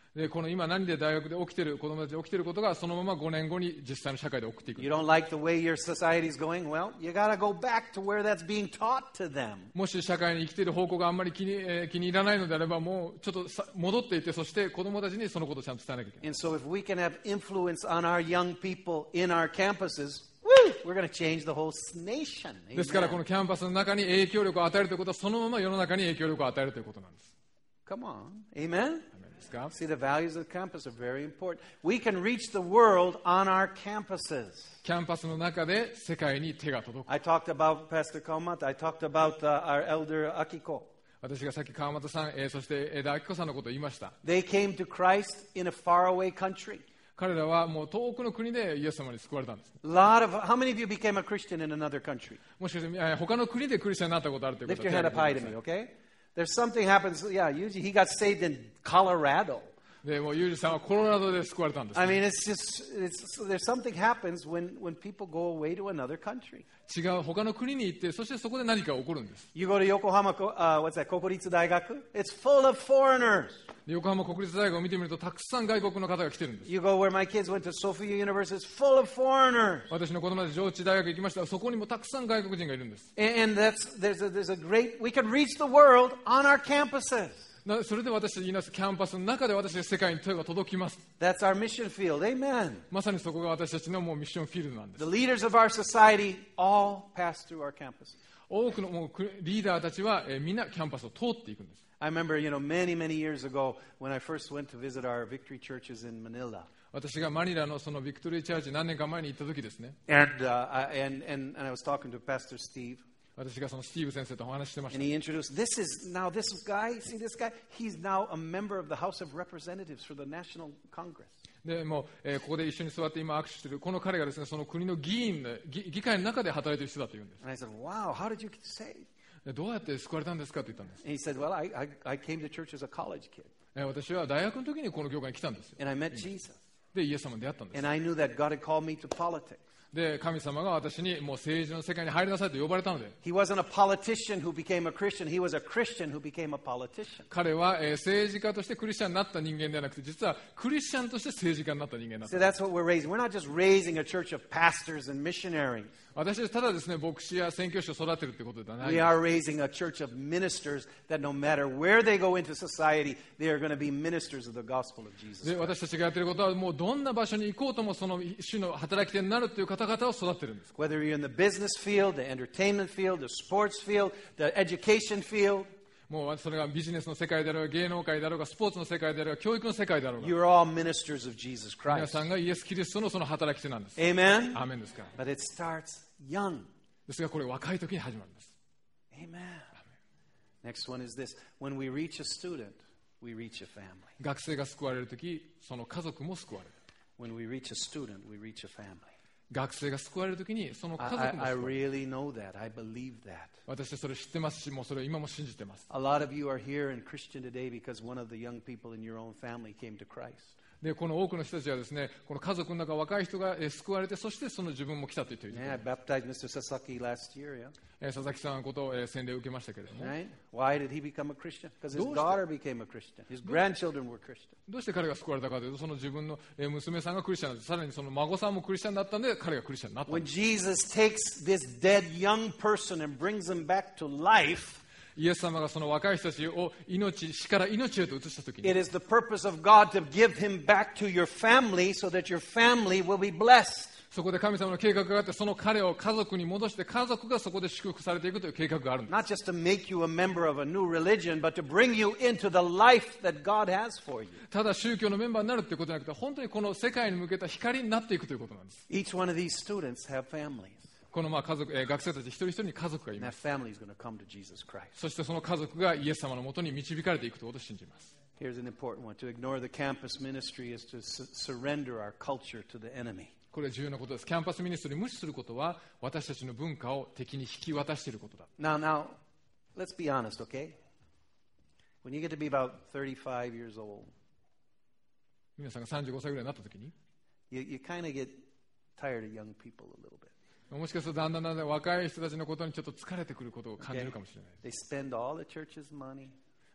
でこの今何で大学で起きている子供たちで起きていることがそのままごねんごに実際の社会で起きていく。 You don't like the way your society is going? Well, you got to go back to where that's being taught to them. もし社会に生きている方向があんまり気に、えー、気に入らないのであればもうちょっとさ戻っていってそして子供たちにそのことをちゃんと伝えなきゃいけない。 And so if we can have influence on our young people in our campuses, woo, we're going to change the whole nation. ですからこ Amen. のキャンパスの中に影響力を与えるということはそのまま世の中に影響力を与えるということなんです。 Come on. Amen? ですか？ See, the values of the campus are very important. We can reach the world on our campuses. キャンパスの中で世界に手が届く。 I talked about Pastor Kaumata. I talked about uh, our elder Akiko. 私がさっき川又さん、えー、そして枝明子さんのことを言いました。 They came to Christ in a faraway country. 彼らはもう遠くの国でイエス様に救われたんです。 A lot of, how many of you became a Christian in another country? もしかして、えー他の国でクリスチャンになったことあるというこ Lift と your は hand up high to me, okay? There's something happens. Yeah, usually he got saved in Colorado. でもうユージさんはコロラドで救われたんです、 I mean, it's just, it's, there's something happens when, when people go away to another country. 違う他の国に行ってそしてそこで何か起こるんです。 You go to Yokohama, uh, what's that, Kokuritsu Daigaku? It's full of foreigners. で横浜国立大学を見てみるとたくさん外国の方が来てるんです。 You go where my kids went to Sophia University, it's full of foreigners. 私の子供たち上智大学行きましたらそこにもたくさん外国人がいるんです。 And, and that's, there's a, there's a great, we can reach the world on our campuses. なそれで私たち言いますキャンパスの中で私たち世界に手が届きます。 That's our mission field. Amen. まさにそこが私たちのもうミッションフィールドなんです。 The leaders of our society all pass through our campuses. 多くのもうリーダーたちは、えーみんなキャンパスを通っていくんです。 I remember, you know, many, many years ago when I first went to visit our victory churches in Manila. 私がマニラのそのビクトリーチャーチ何年か前に行った時ですね。 And, uh, I, and, and, and I was talking to Pastor Steve. 私がそのスティーブ先生とお話ししてまし And た。 he introduced, this is now this guy, see this guy? He's now a member of the House of Representatives for the National Congress. でもう、えーここで一緒に座って今握手しているこの彼がですねその国の議員の議議会の中で働いている人だというんです。 And I said, wow, how did you get saved? でどうやって救われたんですかと言ったんです。 And he said, well, I, I, I came to church as a college kid. えー私は大学の時にこの教会に来たんですよ。 And I met Jesus. でイエス様に出会ったんです。 And I knew that God had called me to politics. で神様が私にもう政治の世界に入りなさいと呼ばれたので He wasn't a politician who became a Christian. He was a Christian who became a politician. 彼は、えー政治家としてクリスチャンになった人間ではなくて実はクリスチャンとして政治家になった人間なんです。 So that's what we're raising. We're not just raising a church of pastors and missionaries. 私たちただですね牧師や宣教師を育てるということではないん We です。 are raising a church of ministers that no matter where they go into society, they are going to be ministers of the gospel of Jesus で Christ. 私たちがやっていることはもうどんな場所に行こうともその主の働き手になるという方々を育てるんです。 Whether you're in the business field, the entertainment field, the sports field, the education field, もうそれがビジネスの世界であろうが芸能界であろうがスポーツの世界であろうが教育の世界であろうが you're all ministers of Jesus 皆 Christ. さんがイエス・キリストのその働き手なんです。 Amen? アーメンですから But it starts young. ですがこれ若い時に始まるんです。 Amen. Next one is this. When we reach a student, we reach a family. 学生が救われる時その家族も救われる。 When we reach a student, we reach a family. 学生が救われる時にその家 I, 族 I, も I 救われる。 really know that. I believe that. 私はそれ知ってますしもうそれを今も信じてます。 A lot of you are here in Christian today because one of the young people in your own family came to Christ. でこの多くの人たちはですねこの家族の中若い人がえー救われてそしてその自分も来たと言っている、 Yeah, I baptized Mister Sasaki last year, yeah. えー佐々木さんのことを、えー洗礼を受けましたけれども Right? Why did he become a Christian? Because his どうして daughter became a Christian. His grandchildren were Christian. どうして彼が救われたかというとその自分のえー娘さんがクリスチャンになってさらにその孫さんもクリスチャンになったので彼がクリスチャンになったん When です Jesus takes this dead young person and brings him back to life, イエス様がその若い人たちを命死から命へと移した時に it is the purpose of God to give him back to your family so that your family will be blessed. そこで神様の計画があってその彼を家族に戻して家族がそこで祝福されていくという計画があるんです。 Not just to make you a member of a new religion, but to bring you into the life that God has for you. ただ宗教のメンバーになるということじゃなくて本当にこの世界に向けた光になっていくということなんです。 Each one of these students have families. このまあ家族、えー学生たち一人一人に家族がい And ま that す。 family is going to come to Jesus Christ. そしてその家族がイエス様のもとに導かれていくということを信じます。 Here's an important one. To ignore the campus ministry is to su- surrender our culture to the enemy. これは重要なことです。キャンパスミニストリーを無視することは私たちの文化を敵に引き渡していることだ。 Now, now, let's be honest, okay? When you get to be about thirty-five years old, 皆さんがさんじゅうごさいぐらいになった時に you, you kind of get tired of young people a little bit. もしかするとだんだんだんだん若い人たちのことにちょっと疲れてくることを感じるかもしれない。 They spend all the church's money.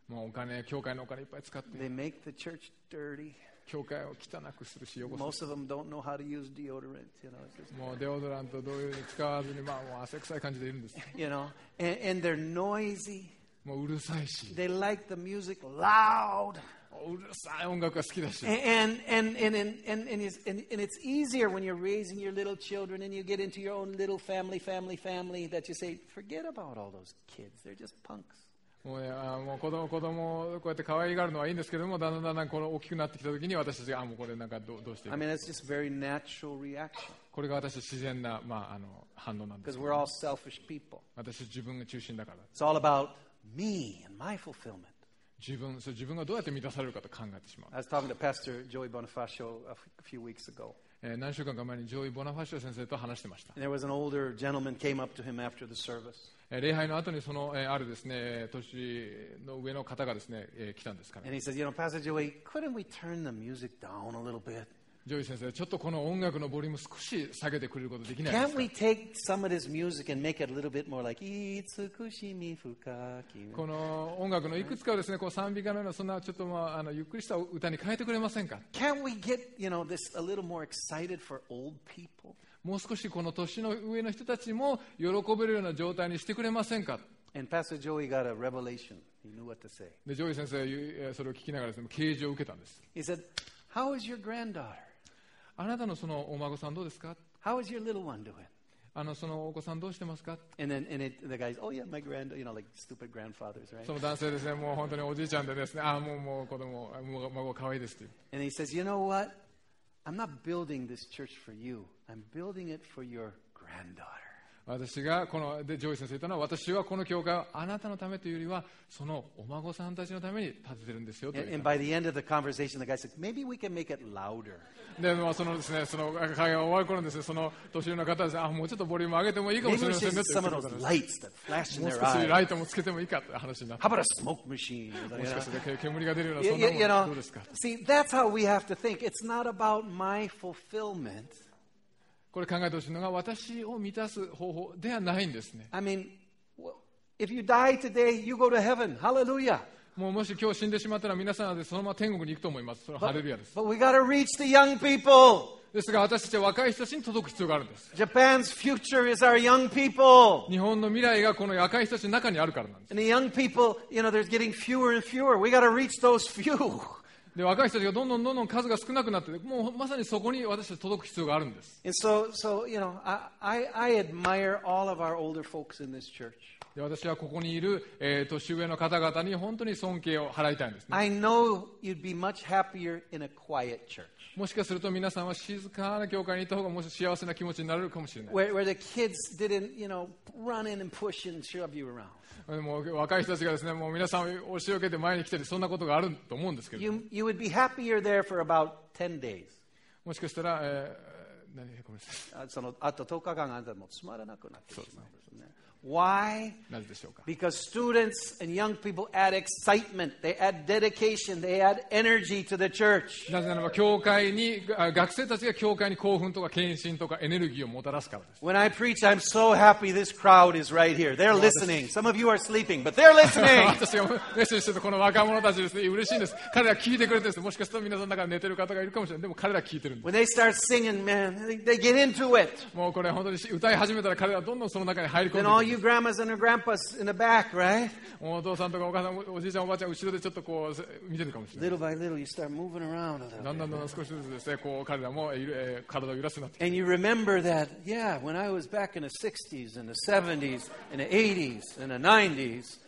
もうお金、教会のお金いっぱい使って、 They make the church dirty. 教会を汚くするし、汚す Most of them don't know how to use deodorant. You know, it's just, る。もうデオドラント同様に使わずに、まあ、もう汗臭い感じでいるんです。 you know, and, and they're noisy. もううるさいし、 They like the music loud. うるさい音楽が好きだし、 And and and and and, and, it's, and and it's easier when you're raising your little children and you get into your own little family, family, family that you say, forget about all those kids. They're just punks. もうね、あもう子供子供をこうやって可愛がるのはいいんですけども、だんだんだんだんこの大きくなってきたときに私たちがあもうこれなんかどうどうしていい I か、 mean, it's just very natural reaction これが私自然な、まあ、あの反応なんで because す。 we're all selfish people. 私自分が中心だから。 It's all about me and my fulfillment. 自分、それ自分がどうやって満たされるかと考えてしまう。 I was talking to Pastor Joey Bonifacio a few weeks ago. えー何週間か前にジョイ・ボナファシオ先生と話してました。 And there was an older gentleman came up to him after the service. えー礼拝の後にその、えーあるですね、年の上の方がですね、えー来たんですから、 And he said, you know, Pastor Joey, couldn't we turn the music down a little bit? ジョイ先生、ちょっとこの音楽のボリューム少し下げてくれることできないで Can't すか。 we take some of this music and make it a little bit more like, Itsukushimi Fukaki? この音楽のいくつかをですね、こう賛美歌のようなそんなちょっとまああのゆっくりした歌に変えてくれませんか。 Can't we get, you know, this a little more excited for old people? もう少しこの年の上の人たちも喜べるような状態にしてくれませんか。 And Pastor Joey got a revelation. He knew what to say. でジョイ先生はえーそれを聞きながらですね、啓示を受けたんです。 He said, how is your granddaughter? あなたのそのお孫さんどうですか。 How is your little one doing? あのそのお子さんどうしてますか。 And then and it, the guy's, oh yeah, my grand, you know, like stupid grandfathers, right? その男性ですね、もう本当におじいちゃんでですね、あもうもう子供、もう孫可愛いですという。 And he says, you know what? I'm not building this church for you. I'm building it for your granddaughter. 私がこのでジョイ先生言ったのは、私はこの教会をあなたのためというよりはそのお孫さんたちのために建ててるんですよと And, 言っ and た。 by the end of the conversation, the guy said, maybe we can make it louder. で、まあ、そのですね、その会話が終わる頃にですね、その年上の方はですね、あもうちょっとボリューム上げてもいいかもし Maybe れ we ません should ね get と some 言 of ってく those れたんです。 lights that flash in もう their 少し eyes. ライトもつけてもいいかって話になって、 How about a smoke machine? You もしか know? してけ煙が出るような You, そんな you, も you のどう know, ですか。 see, that's how we have to think. It's not about my fulfillment. これ考えてほしいのが、私を満たす方法ではないんですね。 I mean, well, if you die today, you go to heaven. Hallelujah. もうもし今日死んでしまったら皆さんはそのまま天国に行くと思います。それはハレルヤです。 But we got to reach the young people. ですが私たちは若い人たちに届く必要があるんです。 Japan's future is our young people. 日本の未来がこの若い人たちの中にあるからなんです。 And the young people, you know, there's getting fewer and fewer. We got to reach those few. で若い人たちがどんどんどんどん数が少なくなって、もうまさにそこに私たち届く必要があるんです。 And so, so you know, I, I, I admire all of our older folks in this church. で私はここにいる、えー、年上の方々に本当に尊敬を払いたいんですね。 I know you'd be much happier in a quiet church. もしかすると皆さんは静かな教会に行った方がもし幸せな気持ちになれるかもしれない。 Where, where the kids didn't, you know, run in and push and shove you around. でも若い人たちがですね、もう皆さんを押し寄けて前に来たり、そんなことがあると思うんですけど、 You, you would be happier there for about ten days. もしかしたら、えー、何ごめんなさい。 あそのあととおかかんあんたもつまらなくなってしまうんですね。Why? なぜでしょうか。 Because students and young people add excitement, they add dedication, they add energy to the church. なぜならば教会にあ学生たちが教会に興奮とか献身とかエネルギーをもたらすからです。 When I preach, I'm so happy this crowd is right here. They're listening. Some of you are sleeping, but they're listening. 私がメッセージしてるこの若者たちですね、嬉しいんです。彼ら聞いてくれてるんです。もしかすると皆さんの中で寝てる方がいるかもしれない。でも彼ら聞いてるんです。 When they start singing, man, they, they get into it. もうこれ本当に歌い始めたら彼らはどんどんその中に入り込ん And all でいく。 you grandmas and grandpas in the back, right? もうお父さんとかお母さん、おじいちゃんおばあちゃん後ろでちょっとこう見てるかもしれない。 Little by little, you start moving around a little だんだん bit. だんだん少しずつですね、こう彼らも、えー、体を揺らすようになって。 And you remember that, yeah, when I was back in the sixties and the seventies and the eighties and the nineties,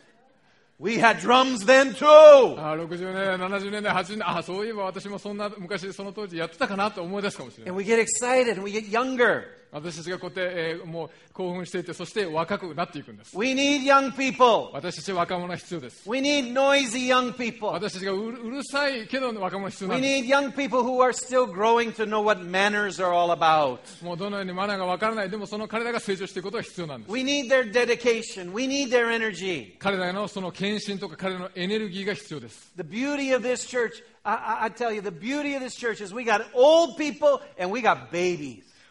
we had drums then too. あろくじゅうねんだい、ななじゅうねんだい、はちじゅうねんだい、あそういえば私もそんな昔その当時やってたかなと思い出すかもしれない。 And we get excited and we get younger. 私たちがこうやって、えー、もう興奮していて、そして若くなっていくんです。 We need young people. 私たち若者が必要です。 We need noisy young people. 私たちがうる、うるさいけど若者が必要な We んです。 need young people who are still growing to know what manners are all about. もうどのようにマナーがわからない、でもその彼らが成長していくことが必要なんです。 We need their dedication. We need their energy. 彼らのその献身とか彼らのエネルギーが必要です。 The beauty of this church, I, I, I tell you, the beauty of this church is we got old people and we got babies.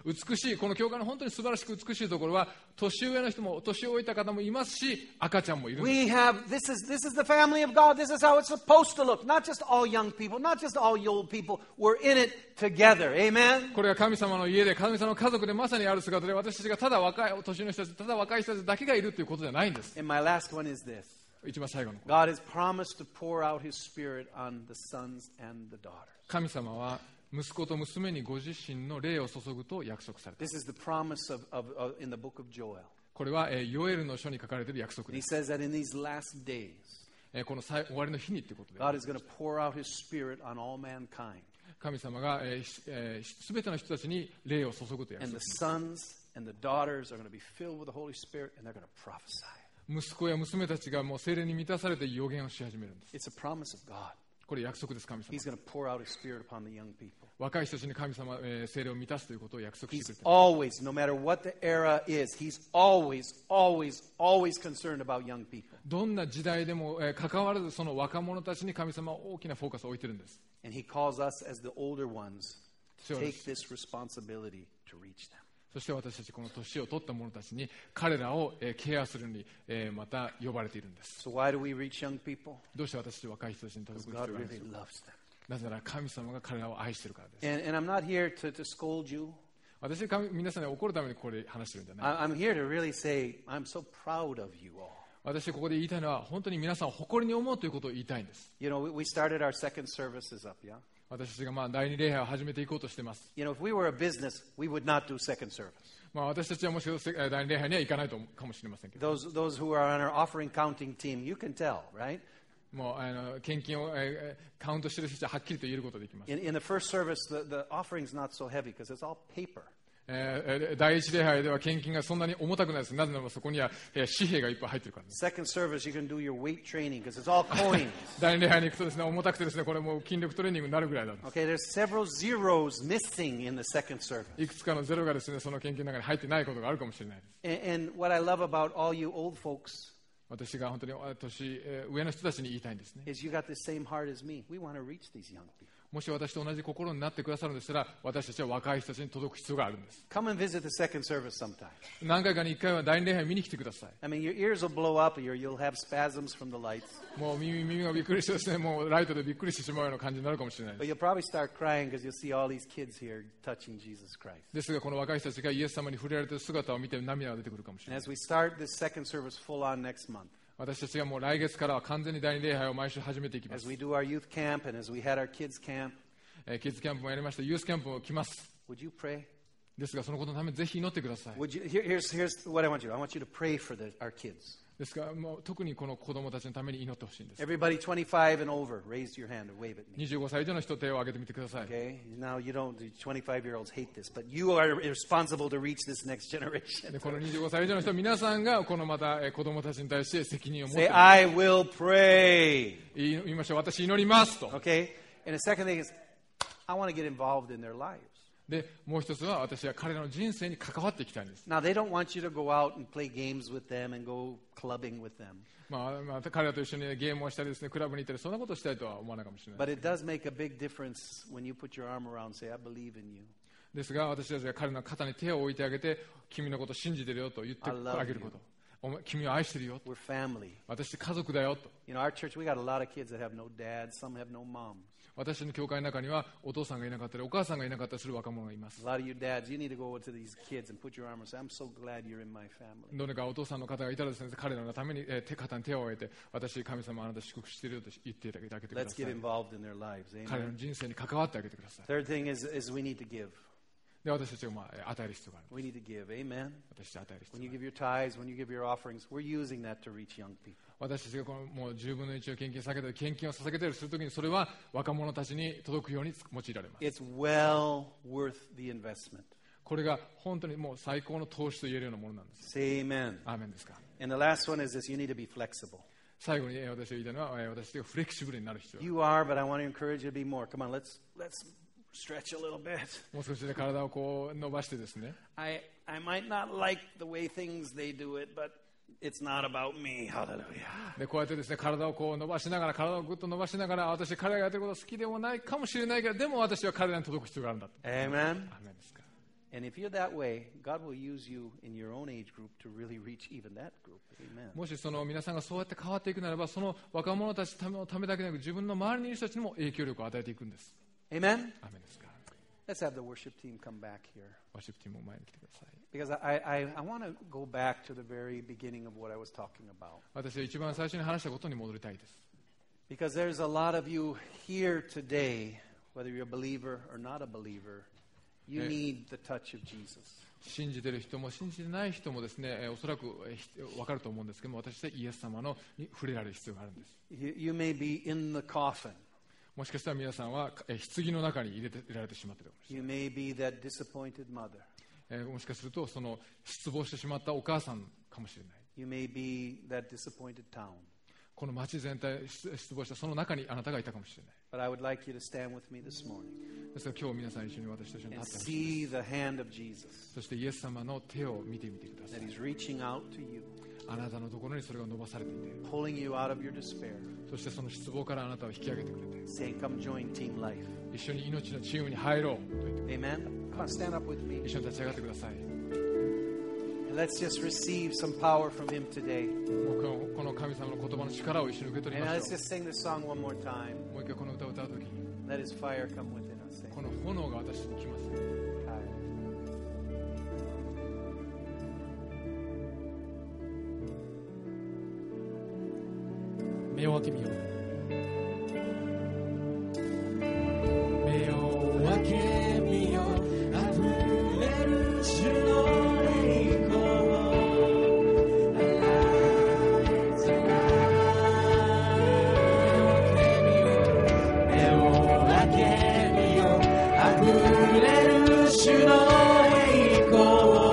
美しい、この教会の本当に素晴らしく美しいところは、年上の人も年老いた方もいますし、赤ちゃんもいるんです。 We have, this is, this is the family of God. This is how it's supposed to look. Not just all young people, not just all old people. We're in it together. Amen? これが神様の家で、神様の家族でまさにある姿で、私たちがただ若い、年の人たち、ただ若い人たちだけがいるということじゃないんです。 And my last one is this. 一番最後の。 God has promised to pour out His Spirit on the sons and the daughters. 神様は息子と娘にご自身の霊を注ぐと約束された。 This is the promise of, of, of in the book of Joel. これは、えー、ヨエルの書に書かれている約束 And で He す。 says that in these last days, えーこの最終わりの日にということで、 God is going to pour out His Spirit on all mankind. 神様が、えーしえー、全ての人たちに霊を注ぐと約 And 束 the します。 sons and the daughters are going to be filled with the Holy Spirit and they're going to prophesy. 息子や娘たちがもう聖霊に満たされて予言をし始めるんです。 It's a promise of God. これ約束です、神様。 He's going to pour out His Spirit upon the young people. 若い人たちに神様、えー、聖霊を満たすということを約束して He's くれています。 always, no matter what the era is, He's always, always, always concerned about young people. どんな時代でも、えー、関わらずその若者たちに神様は大きなフォーカスを置いてるんです。 And He calls us as the older ones to Sure. take this responsibility to reach them. そして私たちこの年を取った者たちに彼らを、えー、ケアするに、えー、また呼ばれているんです。 So why do we reach young people? どうして私たち若い人たちに届 Because く必要 God があるんで really しょうか。 loves them. なぜなら神様が彼らを愛しているからです。 And, and I'm not here to, to scold you. 私は神皆さんに怒るためにこれ話してるんじゃない。 I, I'm here to really say, I'm so proud of you all. 私ここで言いたいのは本当に皆さんを誇りに思うということを言いたいんです。 You know, we, we started our second services up, yeah? 私たちがまあ第二礼拝を始めていこうとしています。 You know, if we were a business, we would not do second service. まあ私たちはもしかして第二礼拝には行かないとかもしれませんけど、 Those, those who are on our offering counting team, you can tell, right? もうあの献金を、えー、カウントしている人ははっきりと言えることができます。 In, in the first service, the, the offering's not so heavy because it's all paper. えー、第一礼拝では献金がそんなに重たくないです。なぜならばそこには、えー、紙幣がいっぱい入ってるからです。 Second service, you can do your weight training because it's all coins. 第二礼拝に行くとですね、重たくてですね、これもう筋力トレーニングになるぐらいなんです。 Okay, there's several zeros missing in the second service. いくつかのゼロがですね、その献金の中に入ってないことがあるかもしれないです。 And, and what I love about all you old folks 私が本当に年、えー、上の人たちに言いたいんですね。 is you got the same heart as me. We want to reach these young people. もし私と同じ心になってくださるのでしたら、私たちは若い人たちに届く必要があるんです。 Come and visit the second service sometime. 何回かに一回は第二礼拝見に来てください。 I mean, your ears will blow up, or you'll have spasms from the lights. もう耳耳がびっくりしてですね、もうライトでびっくりしてしまうような感じになるかもしれないで But す。 you'll probably start crying because you'll see all these kids here touching Jesus Christ. ですがこの若い人たちがイエス様に触れられている姿を見て涙が出てくるかもしれ And ない。 as we start this second service full on next month, 私たちがもう来月からは完全に第二礼拝を毎週始めていきま as す。 we do our youth camp and as we had our kids camp, えーキッズキャンプもやりました。ユースキャンプも来ます。 would you pray? ですがそのことのためにぜひ祈ってください。 Would you? Here, here's here's what I want you to do. I want you to pray for the, our kids. ですからもう特にこの子供たちのために祈ってほしいんです。 Everybody twenty-five and over, raise your hand and wave at me. にじゅうごさい以上の人手を挙げてみてください。 Okay? Now you don't. The twenty-five-year-olds hate this, but you are responsible to reach this next generation. でこのにじゅうごさい以上の人皆さんがこのまたえー子供たちに対して責任を持って Say, I will pray. 言い言いましょう。私祈りますと。 Okay? And the second thing is, I want to get involved in their lives. でもう一つは私は彼らの人生に関わっていきたいんです。 Now they don't want you to go out and play games with them and go clubbing with them. まあまあ、彼らと一緒にゲームをしたりですね、クラブに行ったりそんなことをしたいとは思わないかもしれない。 But it does make a big difference when you put your arm around and say, I believe in you. ですが私たちが彼の肩に手を置いてあげて、君のことを信じてるよと言ってあげること。お前君を愛してるよ。 We're family. 私家族だよと。 You know, our church, we got a lot of kids that have no dads. Some have no moms. 私の教会の中にはお父さんがいなかったりお母さんがいなかったりする若者がいます。 A lot of you dads, you need to go to these kids and put your arm and say, I'm so glad you're in my family. どれかお父さんの方がいたらですね、彼らのために、えー手肩に手を置いて、私神様あなた祝福しているよと言っていただけてくだ Let's さ get い。 involved in their lives. 彼ら Amen. の人生に関わってあげてください。 Third thing is, is we need to give. で私たちが、まあ、えー与える必要がある。 We need to give. Amen. 私たち与える必 When 要 you がある。 give your tithes, when you give your offerings, we're using that to reach young people. 私たちがこのもうじゅうぶんのいちを献金さげたり献金を捧げたりするときにそれは若者たちに届くように用いられます。 It's well worth the investment. これが本当にもう最高の投資と言えるようなものなんです。 Say amen. アーメンですか。 And the last one is this, you need to be flexible. 最後にえー私が言いたいのはえー私たちがフレキシブルになる必要。 You are, but I want to encourage you to be more. Come on, let's let's stretch a little bit. もう少しで体をこう伸ばしてですね。 I I might not like the way things they do it, but it's not about me. Hallelujah. でこうやってですね体をこう伸ばしながら体をぐっと伸ばしながら私彼らがやってること好きでもないかもしれないけどでも私は彼らに届く必要があるんだと。 Amen. アーメンですか。 And if you're that way, God will use you in your own age group to really reach even that group. Amen. もしその皆さんがそうやって変わっていくならば、その若者たちのためだけでなく、自分の周りにいる人たちにも影響力を与えていくんです。 Amen? アーメンですか。 Let's have the worship team come back here. ワーシップティームも前に来てください。 Because I, I, I want to go back to the very beginning of what I was talking about. 私は一番最初に話したことに戻りたいです。 Because there's a lot of you here today, whether you're a believer or not a believer, you need the touch of Jesus. 信じている人も信じてない人もですね、おそらく分かると思うんですけども、私はイエス様のに触れられる必要があるんです。 You, you may be in the coffin. もしかしたら皆さんは棺の中に入れて入れられてしまっているかもしれない。 You may be that disappointed mother. えー、もしかするとその失望してしまったお母さんかもしれない。 You may be that disappointed town. この町全体失望したその中にあなたがいたかもしれない。 But I would like you to stand with me this morning ですから今日皆さん一緒に私と一緒に and 立ってほしい。 see the hand of Jesus. そしてイエス様の手を見てみてくださ That い。 He's reaching out to you, あなたのところにそれが伸ばされていて、 pulling you out of your despair, そしてその失望からあなたを引き上げてくれて、 saying, Come join Team Life. 一緒に命のチームに入ろうと言ってくれて、 Amen? Come on, stand up with me. 一緒に立ち上がってください。 And let's just receive some power from Him today. もうこのこの神様の言葉の力を一緒に受け取り And ま let's しょ just sing this song one more time. う。もう一回この歌を歌うときに、 Let His fire come within us. この炎が私に来ます。目を開けみよう。目を開けみよう。溢れる主の栄光。目を開けみよう。溢れる主の栄光。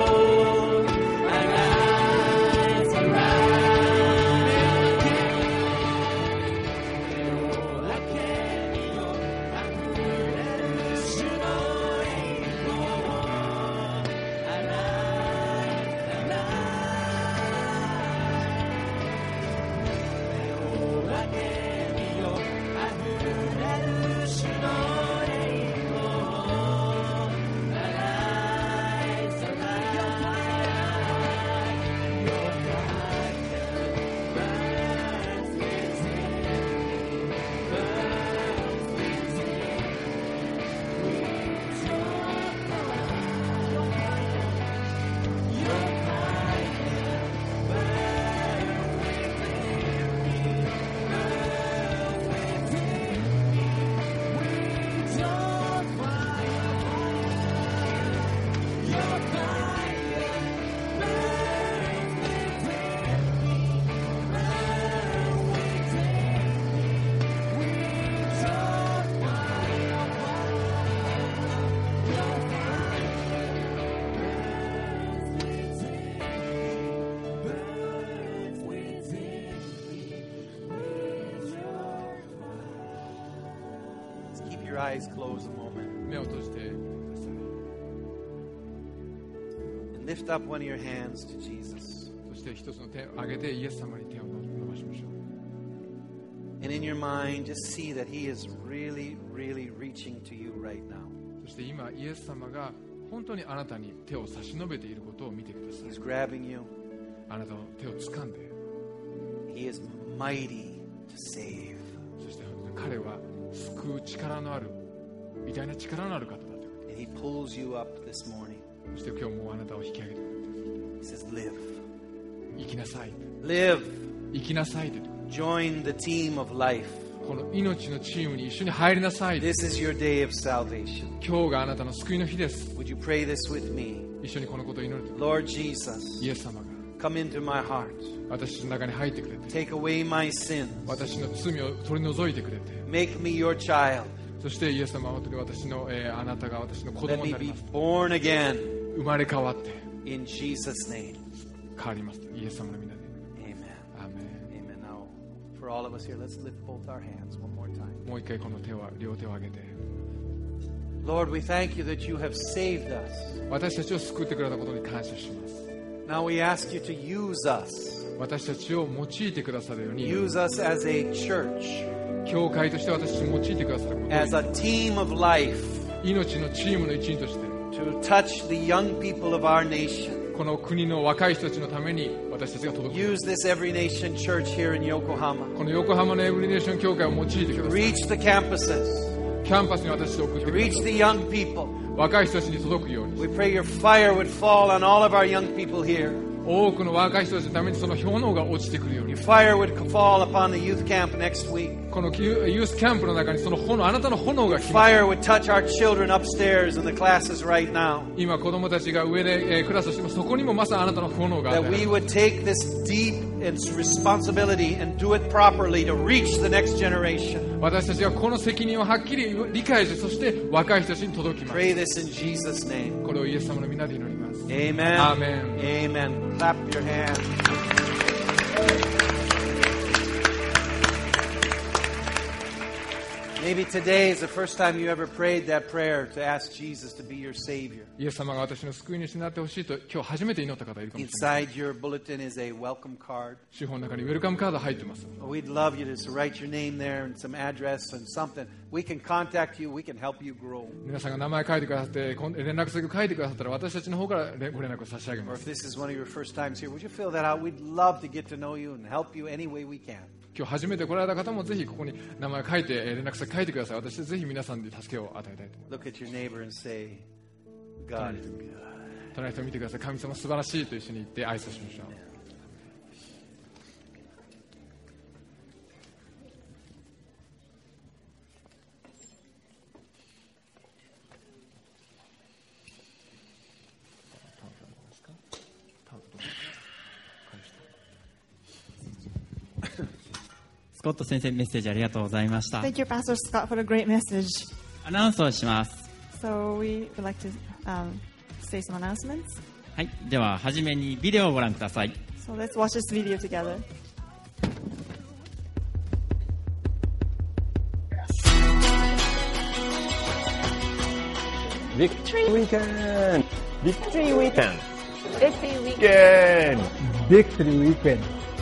Your eyes closed a moment. 目を閉じてください。 And lift up one of your hands to Jesus. そして一つの手を上げてイエス様に手を伸ばしましょう。 And in your mind, just see that He is really, really reaching to you right now. そして今イエス様が本当にあなたに手を差し伸べていることを見てください。 He's grabbing you. あなたの手を掴んで、 He is mighty to save. そして彼は救う力のある偉大な力のある方だということ。 And He pulls you up this morning. そして今日もあなたを引き上げてくれて、 He says, Live. 生きなさい、 Live. 生きなさいと。 Join the team of life. この命のチームに一緒に入りなさい。 This is your day of salvation. 今日があなたの救いの日です。 Would you pray this with me? 一緒にこのことを祈ると、 Lord Jesus, イエス様が come into my heart. 私の中に入ってくれて、 Take away my sins. 私の罪を取り除いてくれて、 Make me your child. そしてイエス様は本当に私の、えー、あなたが私の子 Let 供に me なり be ます。 born again 生まれ変わって in Jesus' name. 変わりますと、イエス様の皆で。 Amen. アーメン。 Amen. Now, for all of us here, let's lift both our hands one more time. もう一回この手は両手を上げて、 Lord, we thank you that you have saved us. 私たちを救ってくれたことに感謝します。 Now we ask you to use us. 私たちを用いてくださるように、 Use us as a church, 教会として私たちを用いてくださることを、 as a team of life, 命のチームの一員として、 to touch the young people of our nation. この国の若い人たちのために私たちが届く。 Use this Every Nation Church here in Yokohama. この横浜のエブリネーション教会を用いてください。 Reach the campuses. キャンパスに私たちを送ってくだ Reach さ the い。 young people. 若い人たちに届くように。 We pray your fire would fall on all of our young people here. 多くの若い人たちのためにその炎が落ちてくるように。 Your fire would fall upon the youth camp next week. このユースキャンプの中にその炎、あなたの炎が来ます。 Fire would touch our children upstairs in the classes right now. 今子供たちが上で、えークラスをしてもそこにもまさにあなたの炎があ That る。 we would take this deep responsibility and do it properly to reach the next generation. 私たちがこの責任をはっきり理解して、そして若い人たちに届きます。 Pray this in Jesus' name. これをイエス様の皆で祈ります。 Amen. Amen. Amen. Clap your hands. Maybe today is the first time you ever prayed that prayer to ask Jesus to be your Savior. イエス様が私の救い主になってほしいと今日初めて祈った方いるかもしれない。 Inside your bulletin is a welcome card. 資本の中にウェルカムカード入ってます。 We'd love you to just write your name there and some address and something. We can contact you. We can help you grow. 皆さんが名前書いてくださってこん連絡先を書いてくださったら私たちの方から連ご連絡を差し上げ Or ま if す。 this is one of your first times here, would you fill that out? We'd love to get to know you and help you any way we can. 今日初めて来られた方もぜひここに名前書いてえー連絡先書いてください。私ぜひ皆さんで助けを与えたいと思います。 Look at your neighbor and say, God is good. 隣の人を見てください。神様素晴らしいと一緒に言って挨拶しましょう。 スコット先生、メッセージありがとうございました。 Thank you, Pastor Scott, for a great message. アナウンスをします。 So we would like to um, say some announcements. はい、では初めにビデオをご覧ください。 So let's watch this video together. Victory Weekend! Victory Weekend! Victory Week Weekend! Victory Weekend!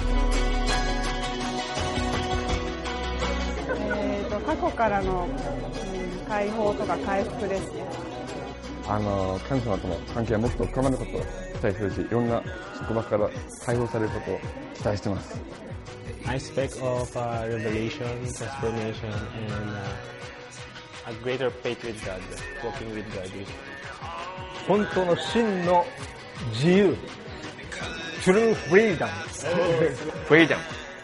えーと過去からの、うん、解放とか回復ですね。 あの神様との関係がもっと深まることを期待するし、いろんな束縛から解放されることを期待しています。 I expect of uh, revelation, transformation, and uh, a greater faith with God, walking with God. 本当の真の自由 True Freedom Freedom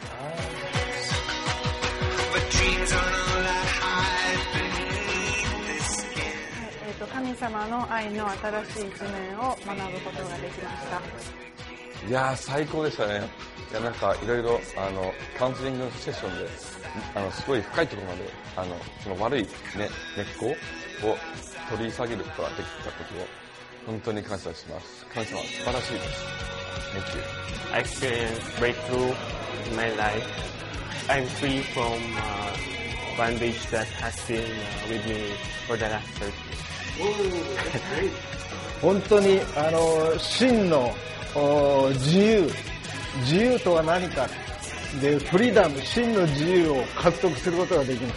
えーと神様の愛の新しい一面を学ぶことができました。 いやー最高でしたね。いやなんかいろいろあのカウンセリングのセッションであのすごい深いところまであのその悪い、ね、根っこを取り下げることができたことを本当に感謝します。神様素晴らしいです。Thank you. I experienced breakthrough in my life. I'm free from uh, bondage that has been uh, with me for the last thirty years. 本当にあの真の自由自由とは何かでフリーダム真の自由を獲得することができます。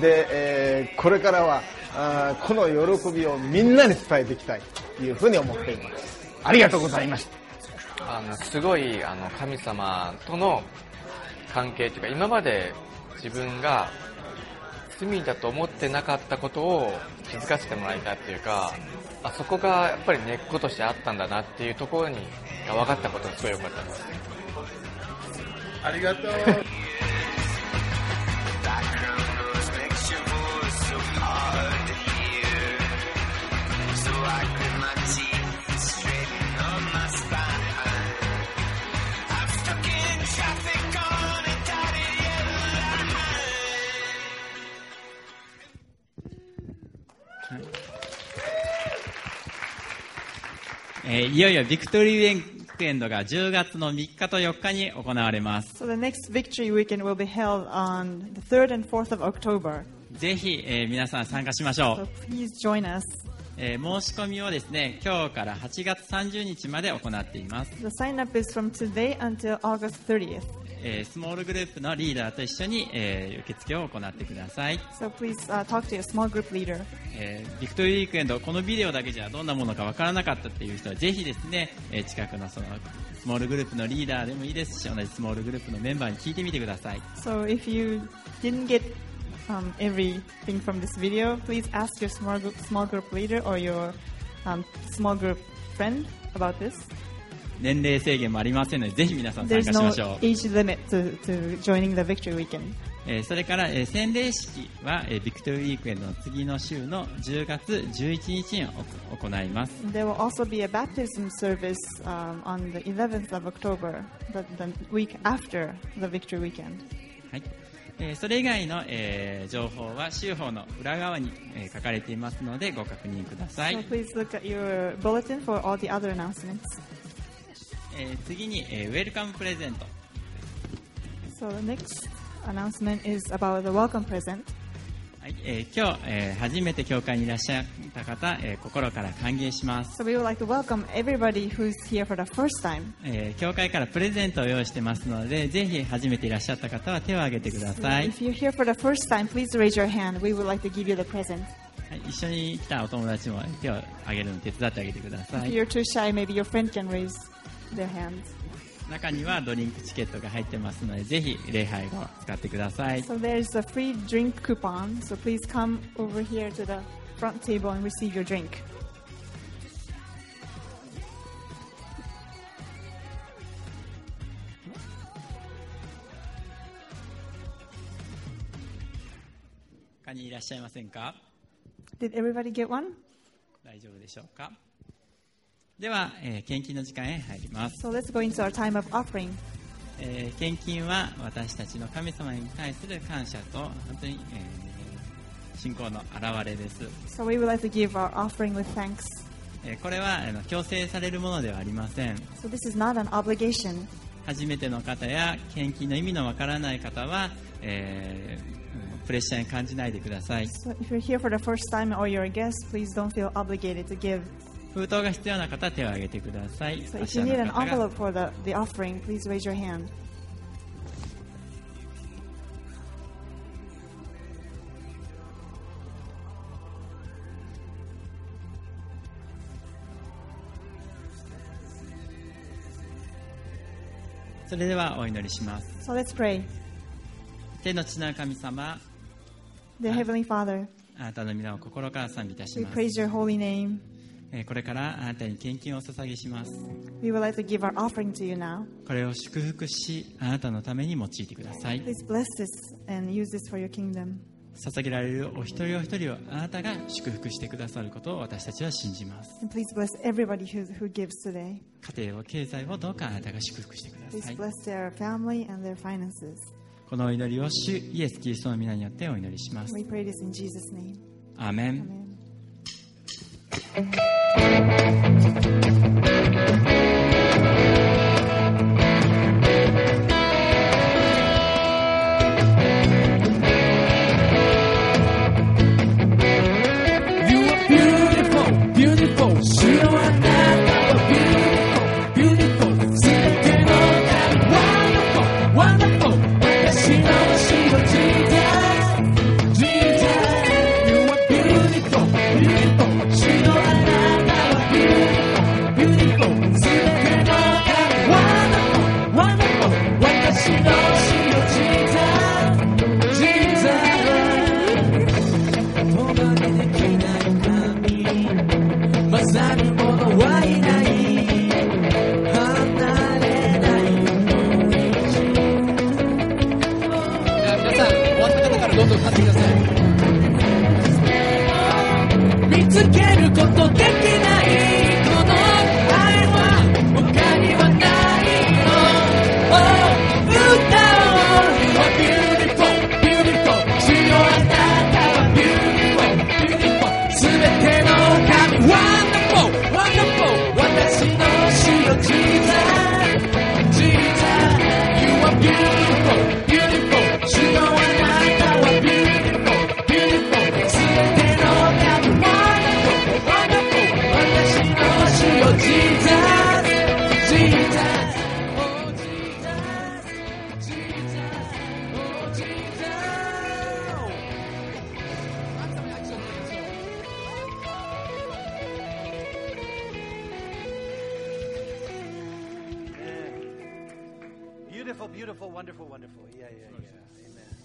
で、えー、これからはあこの喜びをみんなに伝えていきたいというふうに思っています。ありがとうございました。 あのすごいあの神様との関係というか、今まで自分が罪だと思ってなかったことを気づかせてもらいたいというか、あそこがやっぱり根っことしてあったんだなっていうところに分かったことがすごい良かったです。 ありがとう。 えー、いよいよビクトリーウィークエンドがじゅうがつのみっかとよっかに行われます。 So the next Victory Weekend will be held on the third and fourth of October. ぜひ、えー、皆さん参加しましょ So う。 please join us. えー、申し込みをですね、今日からはちがつさんじゅうにちまで行っています。 The sign up is from today until August thirtieth. えースモールグループのリーダーと一緒に、えー受付を行ってください。 So please uh, talk to your small group leader. えービクトリーウィークエンド、このビデオだけじゃどんなものかわからなかったっていう人はぜひですね、えー近くのそのスモールグループのリーダーでもいいですし、同じスモールグループのメンバーに聞いてみてください。 So if you didn't get um, everything from this video, please ask your small group, small group leader or your um, small group friend about this. 年齢制限もありませんので、ぜひ皆さん参 There's 加しま no しょう。 age limit to, to joining the Victory Weekend. えーそれから、えー洗礼式は、えービクトリーウィークエンドの次の週のじゅうがつじゅういちにちに行います。 There will also be a baptism service um, on the eleventh of October, the, the week after the Victory Weekend. はい。えーそれ以外の、えー情報は週報の裏側に、えー書かれていますのでご確認ください。 So please look at your bulletin for all the other announcements. えー次に、えーウェルカムプレゼント。 So the next announcement is about the welcome present. はい。えー今日、えー初めて教会にいらっしゃった方、えー心から歓迎します。 So we would like to welcome everybody who's here for the first time. えー教会からプレゼントを用意してますので、ぜひ初めていらっしゃった方は手を挙げてくだ So さい。 if you're here for the first time, please raise your hand. We would like to give you the present. はい、一緒に来たお友達も手を挙げるの手伝ってあげてくださ If い。 you're too shy, maybe your friend can raise their hands. 中にはドリンクチケットが入ってますので、ぜひ礼拝を使ってください。 So there's a free drink coupon. So please come over here to the front table and receive your drink. 他にいらっしゃいませんか？ Did everybody get one? 大丈夫でしょうか？では、えー献金の時間へ入ります。 So let's go into our time of offering. えー献金は私たちの神様に対する感謝と本当に、えー信仰の表れです。 So we would like to give our offering with thanks. えーこれはあの強制されるものではありません。 So this is not an obligation. 初めての方や献金の意味のわからない方は、えープレッシャーに感じないでください。 So if you're here for the first time or you're a guest, please don't feel obligated to give. 封筒が必要な方は手を挙げてください。 So あ if ち you ら need の an 方が envelope for the, the offering, please raise your hand. それではお祈りします。 So let's pray. 天の父なる神様、 Dear Heavenly Father, あなたの皆を心から賛美いたし we ます。 praise your holy name. えーこれからあなたに献金をお捧げします。 We would like to give our offering to you now. これを祝福し、あなたのために用いてください。 Please bless this and use this for your kingdom. 捧げられるお一人お一人をあなたが祝福してくださることを私たちは信じます。 And please bless everybody who, who gives today. 家庭を経済をどうかあなたが祝福してくださ Please い。 bless their family and their finances. このお祈りを主イエス・キリストの皆によってお祈りします。 We pray this in Jesus' name. アーメン。 Amen. Beautiful, Beautiful, beautiful, wonderful, wonderful. Yeah, yeah, yeah.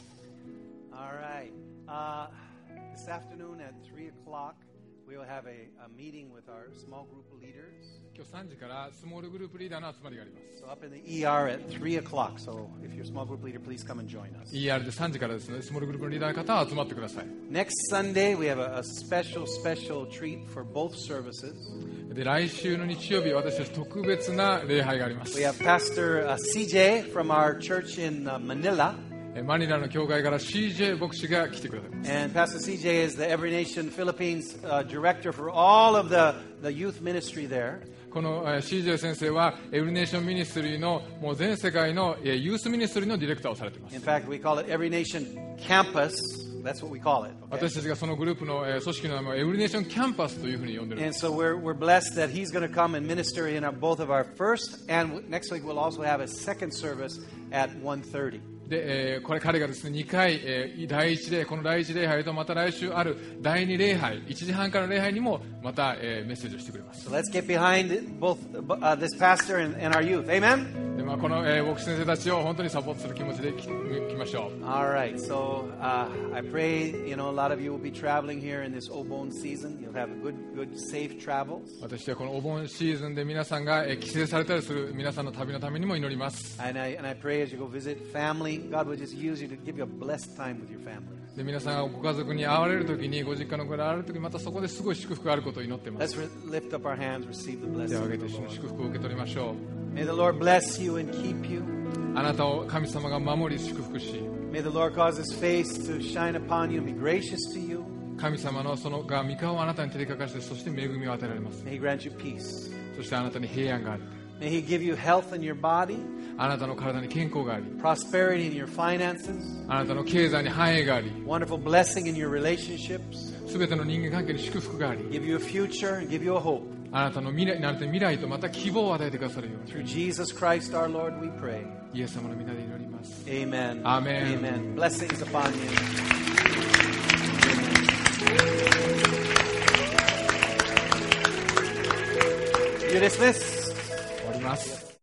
Amen. All right. Uh, this afternoon at three o'clock, we will have a, a meeting with our small group of leaders. 今日さんじからスモールグループリーダーの集まりがあります。 So up in the E R at three o'clock. So if you're a small group leader, please come and join us. イーアール でさんじからですね、スモールグループのリーダーの方は集まってください。 Next Sunday, we have a, a special, special treat for both services. で、来週の日曜日、私たち特別な礼拝があります。 We have Pastor uh, C J from our church in uh, Manila. マニラの教会から シージェー 牧師が来てくださいます。 And Pastor C J is the Every Nation Philippines uh, director for all of the, the youth ministry there. この シージェー 先生はエブリネーションミニストリーのもう全世界のユースミニストリーのディレクターをされています。 In fact, we call it Every Nation Campus. That's what we call it. Okay? 私たちがそのグループの組織の名前をエブリネーションキャンパスというふうに呼んでいるんです。 And so we're, we're blessed that he's going to come and minister in our, both of our first, and next week we'll also have a second service at one thirty. で、えー、これ彼がですねにかい、えー、第一礼この第一礼拝とまた来週ある第二礼拝いちじはんからの礼拝にもまた、えー、メッセージをしてくれます。 So let's get behind both uh, this pastor and, and our youth. Amen. で、まあ、この、えー、牧師先生たちを本当にサポートする気持ちでききましょう。 All right. So uh, I pray you know a lot of you will be traveling here in this Obon season. You'll have good, good, safe travels. 私はこのお盆シーズンで皆さんが、えー、帰省されたりする皆さんの旅のためにも祈ります。 And I, and I pray as you go visit family, God will just use you to give you a blessed time with your family. で皆さんがご家族に会われるときにご実家の子に会われるときまたそこですごい祝福があることを祈っています。 Let's lift up our hands, receive the 手 blessing を of 挙げ the て主の Lord. 祝福を受け取りましょう。 May the Lord bless you and keep you. あなたを神様が守り祝福し、 May the Lord cause His face to shine upon you and be gracious to you. 神様のそのが御顔をあなたに照りかかして、そして恵みを与えられます。 May He grant you peace. そしてあなたに平安がある。 May He give you health in your body, あなたの体に健康があり、 prosperity in your finances, あなたの経済に繁栄があり、 wonderful blessing in your relationships, すべての人間関係に祝福があり、 give you a future and give you a hope. あなたの未来、あなたに未来とまた希望を与えてくださるように。 Through Jesus Christ our Lord we pray. イエス様の皆で祈ります。 Amen. Amen. Amen. Blessings upon you. You're dismissed. 終わります。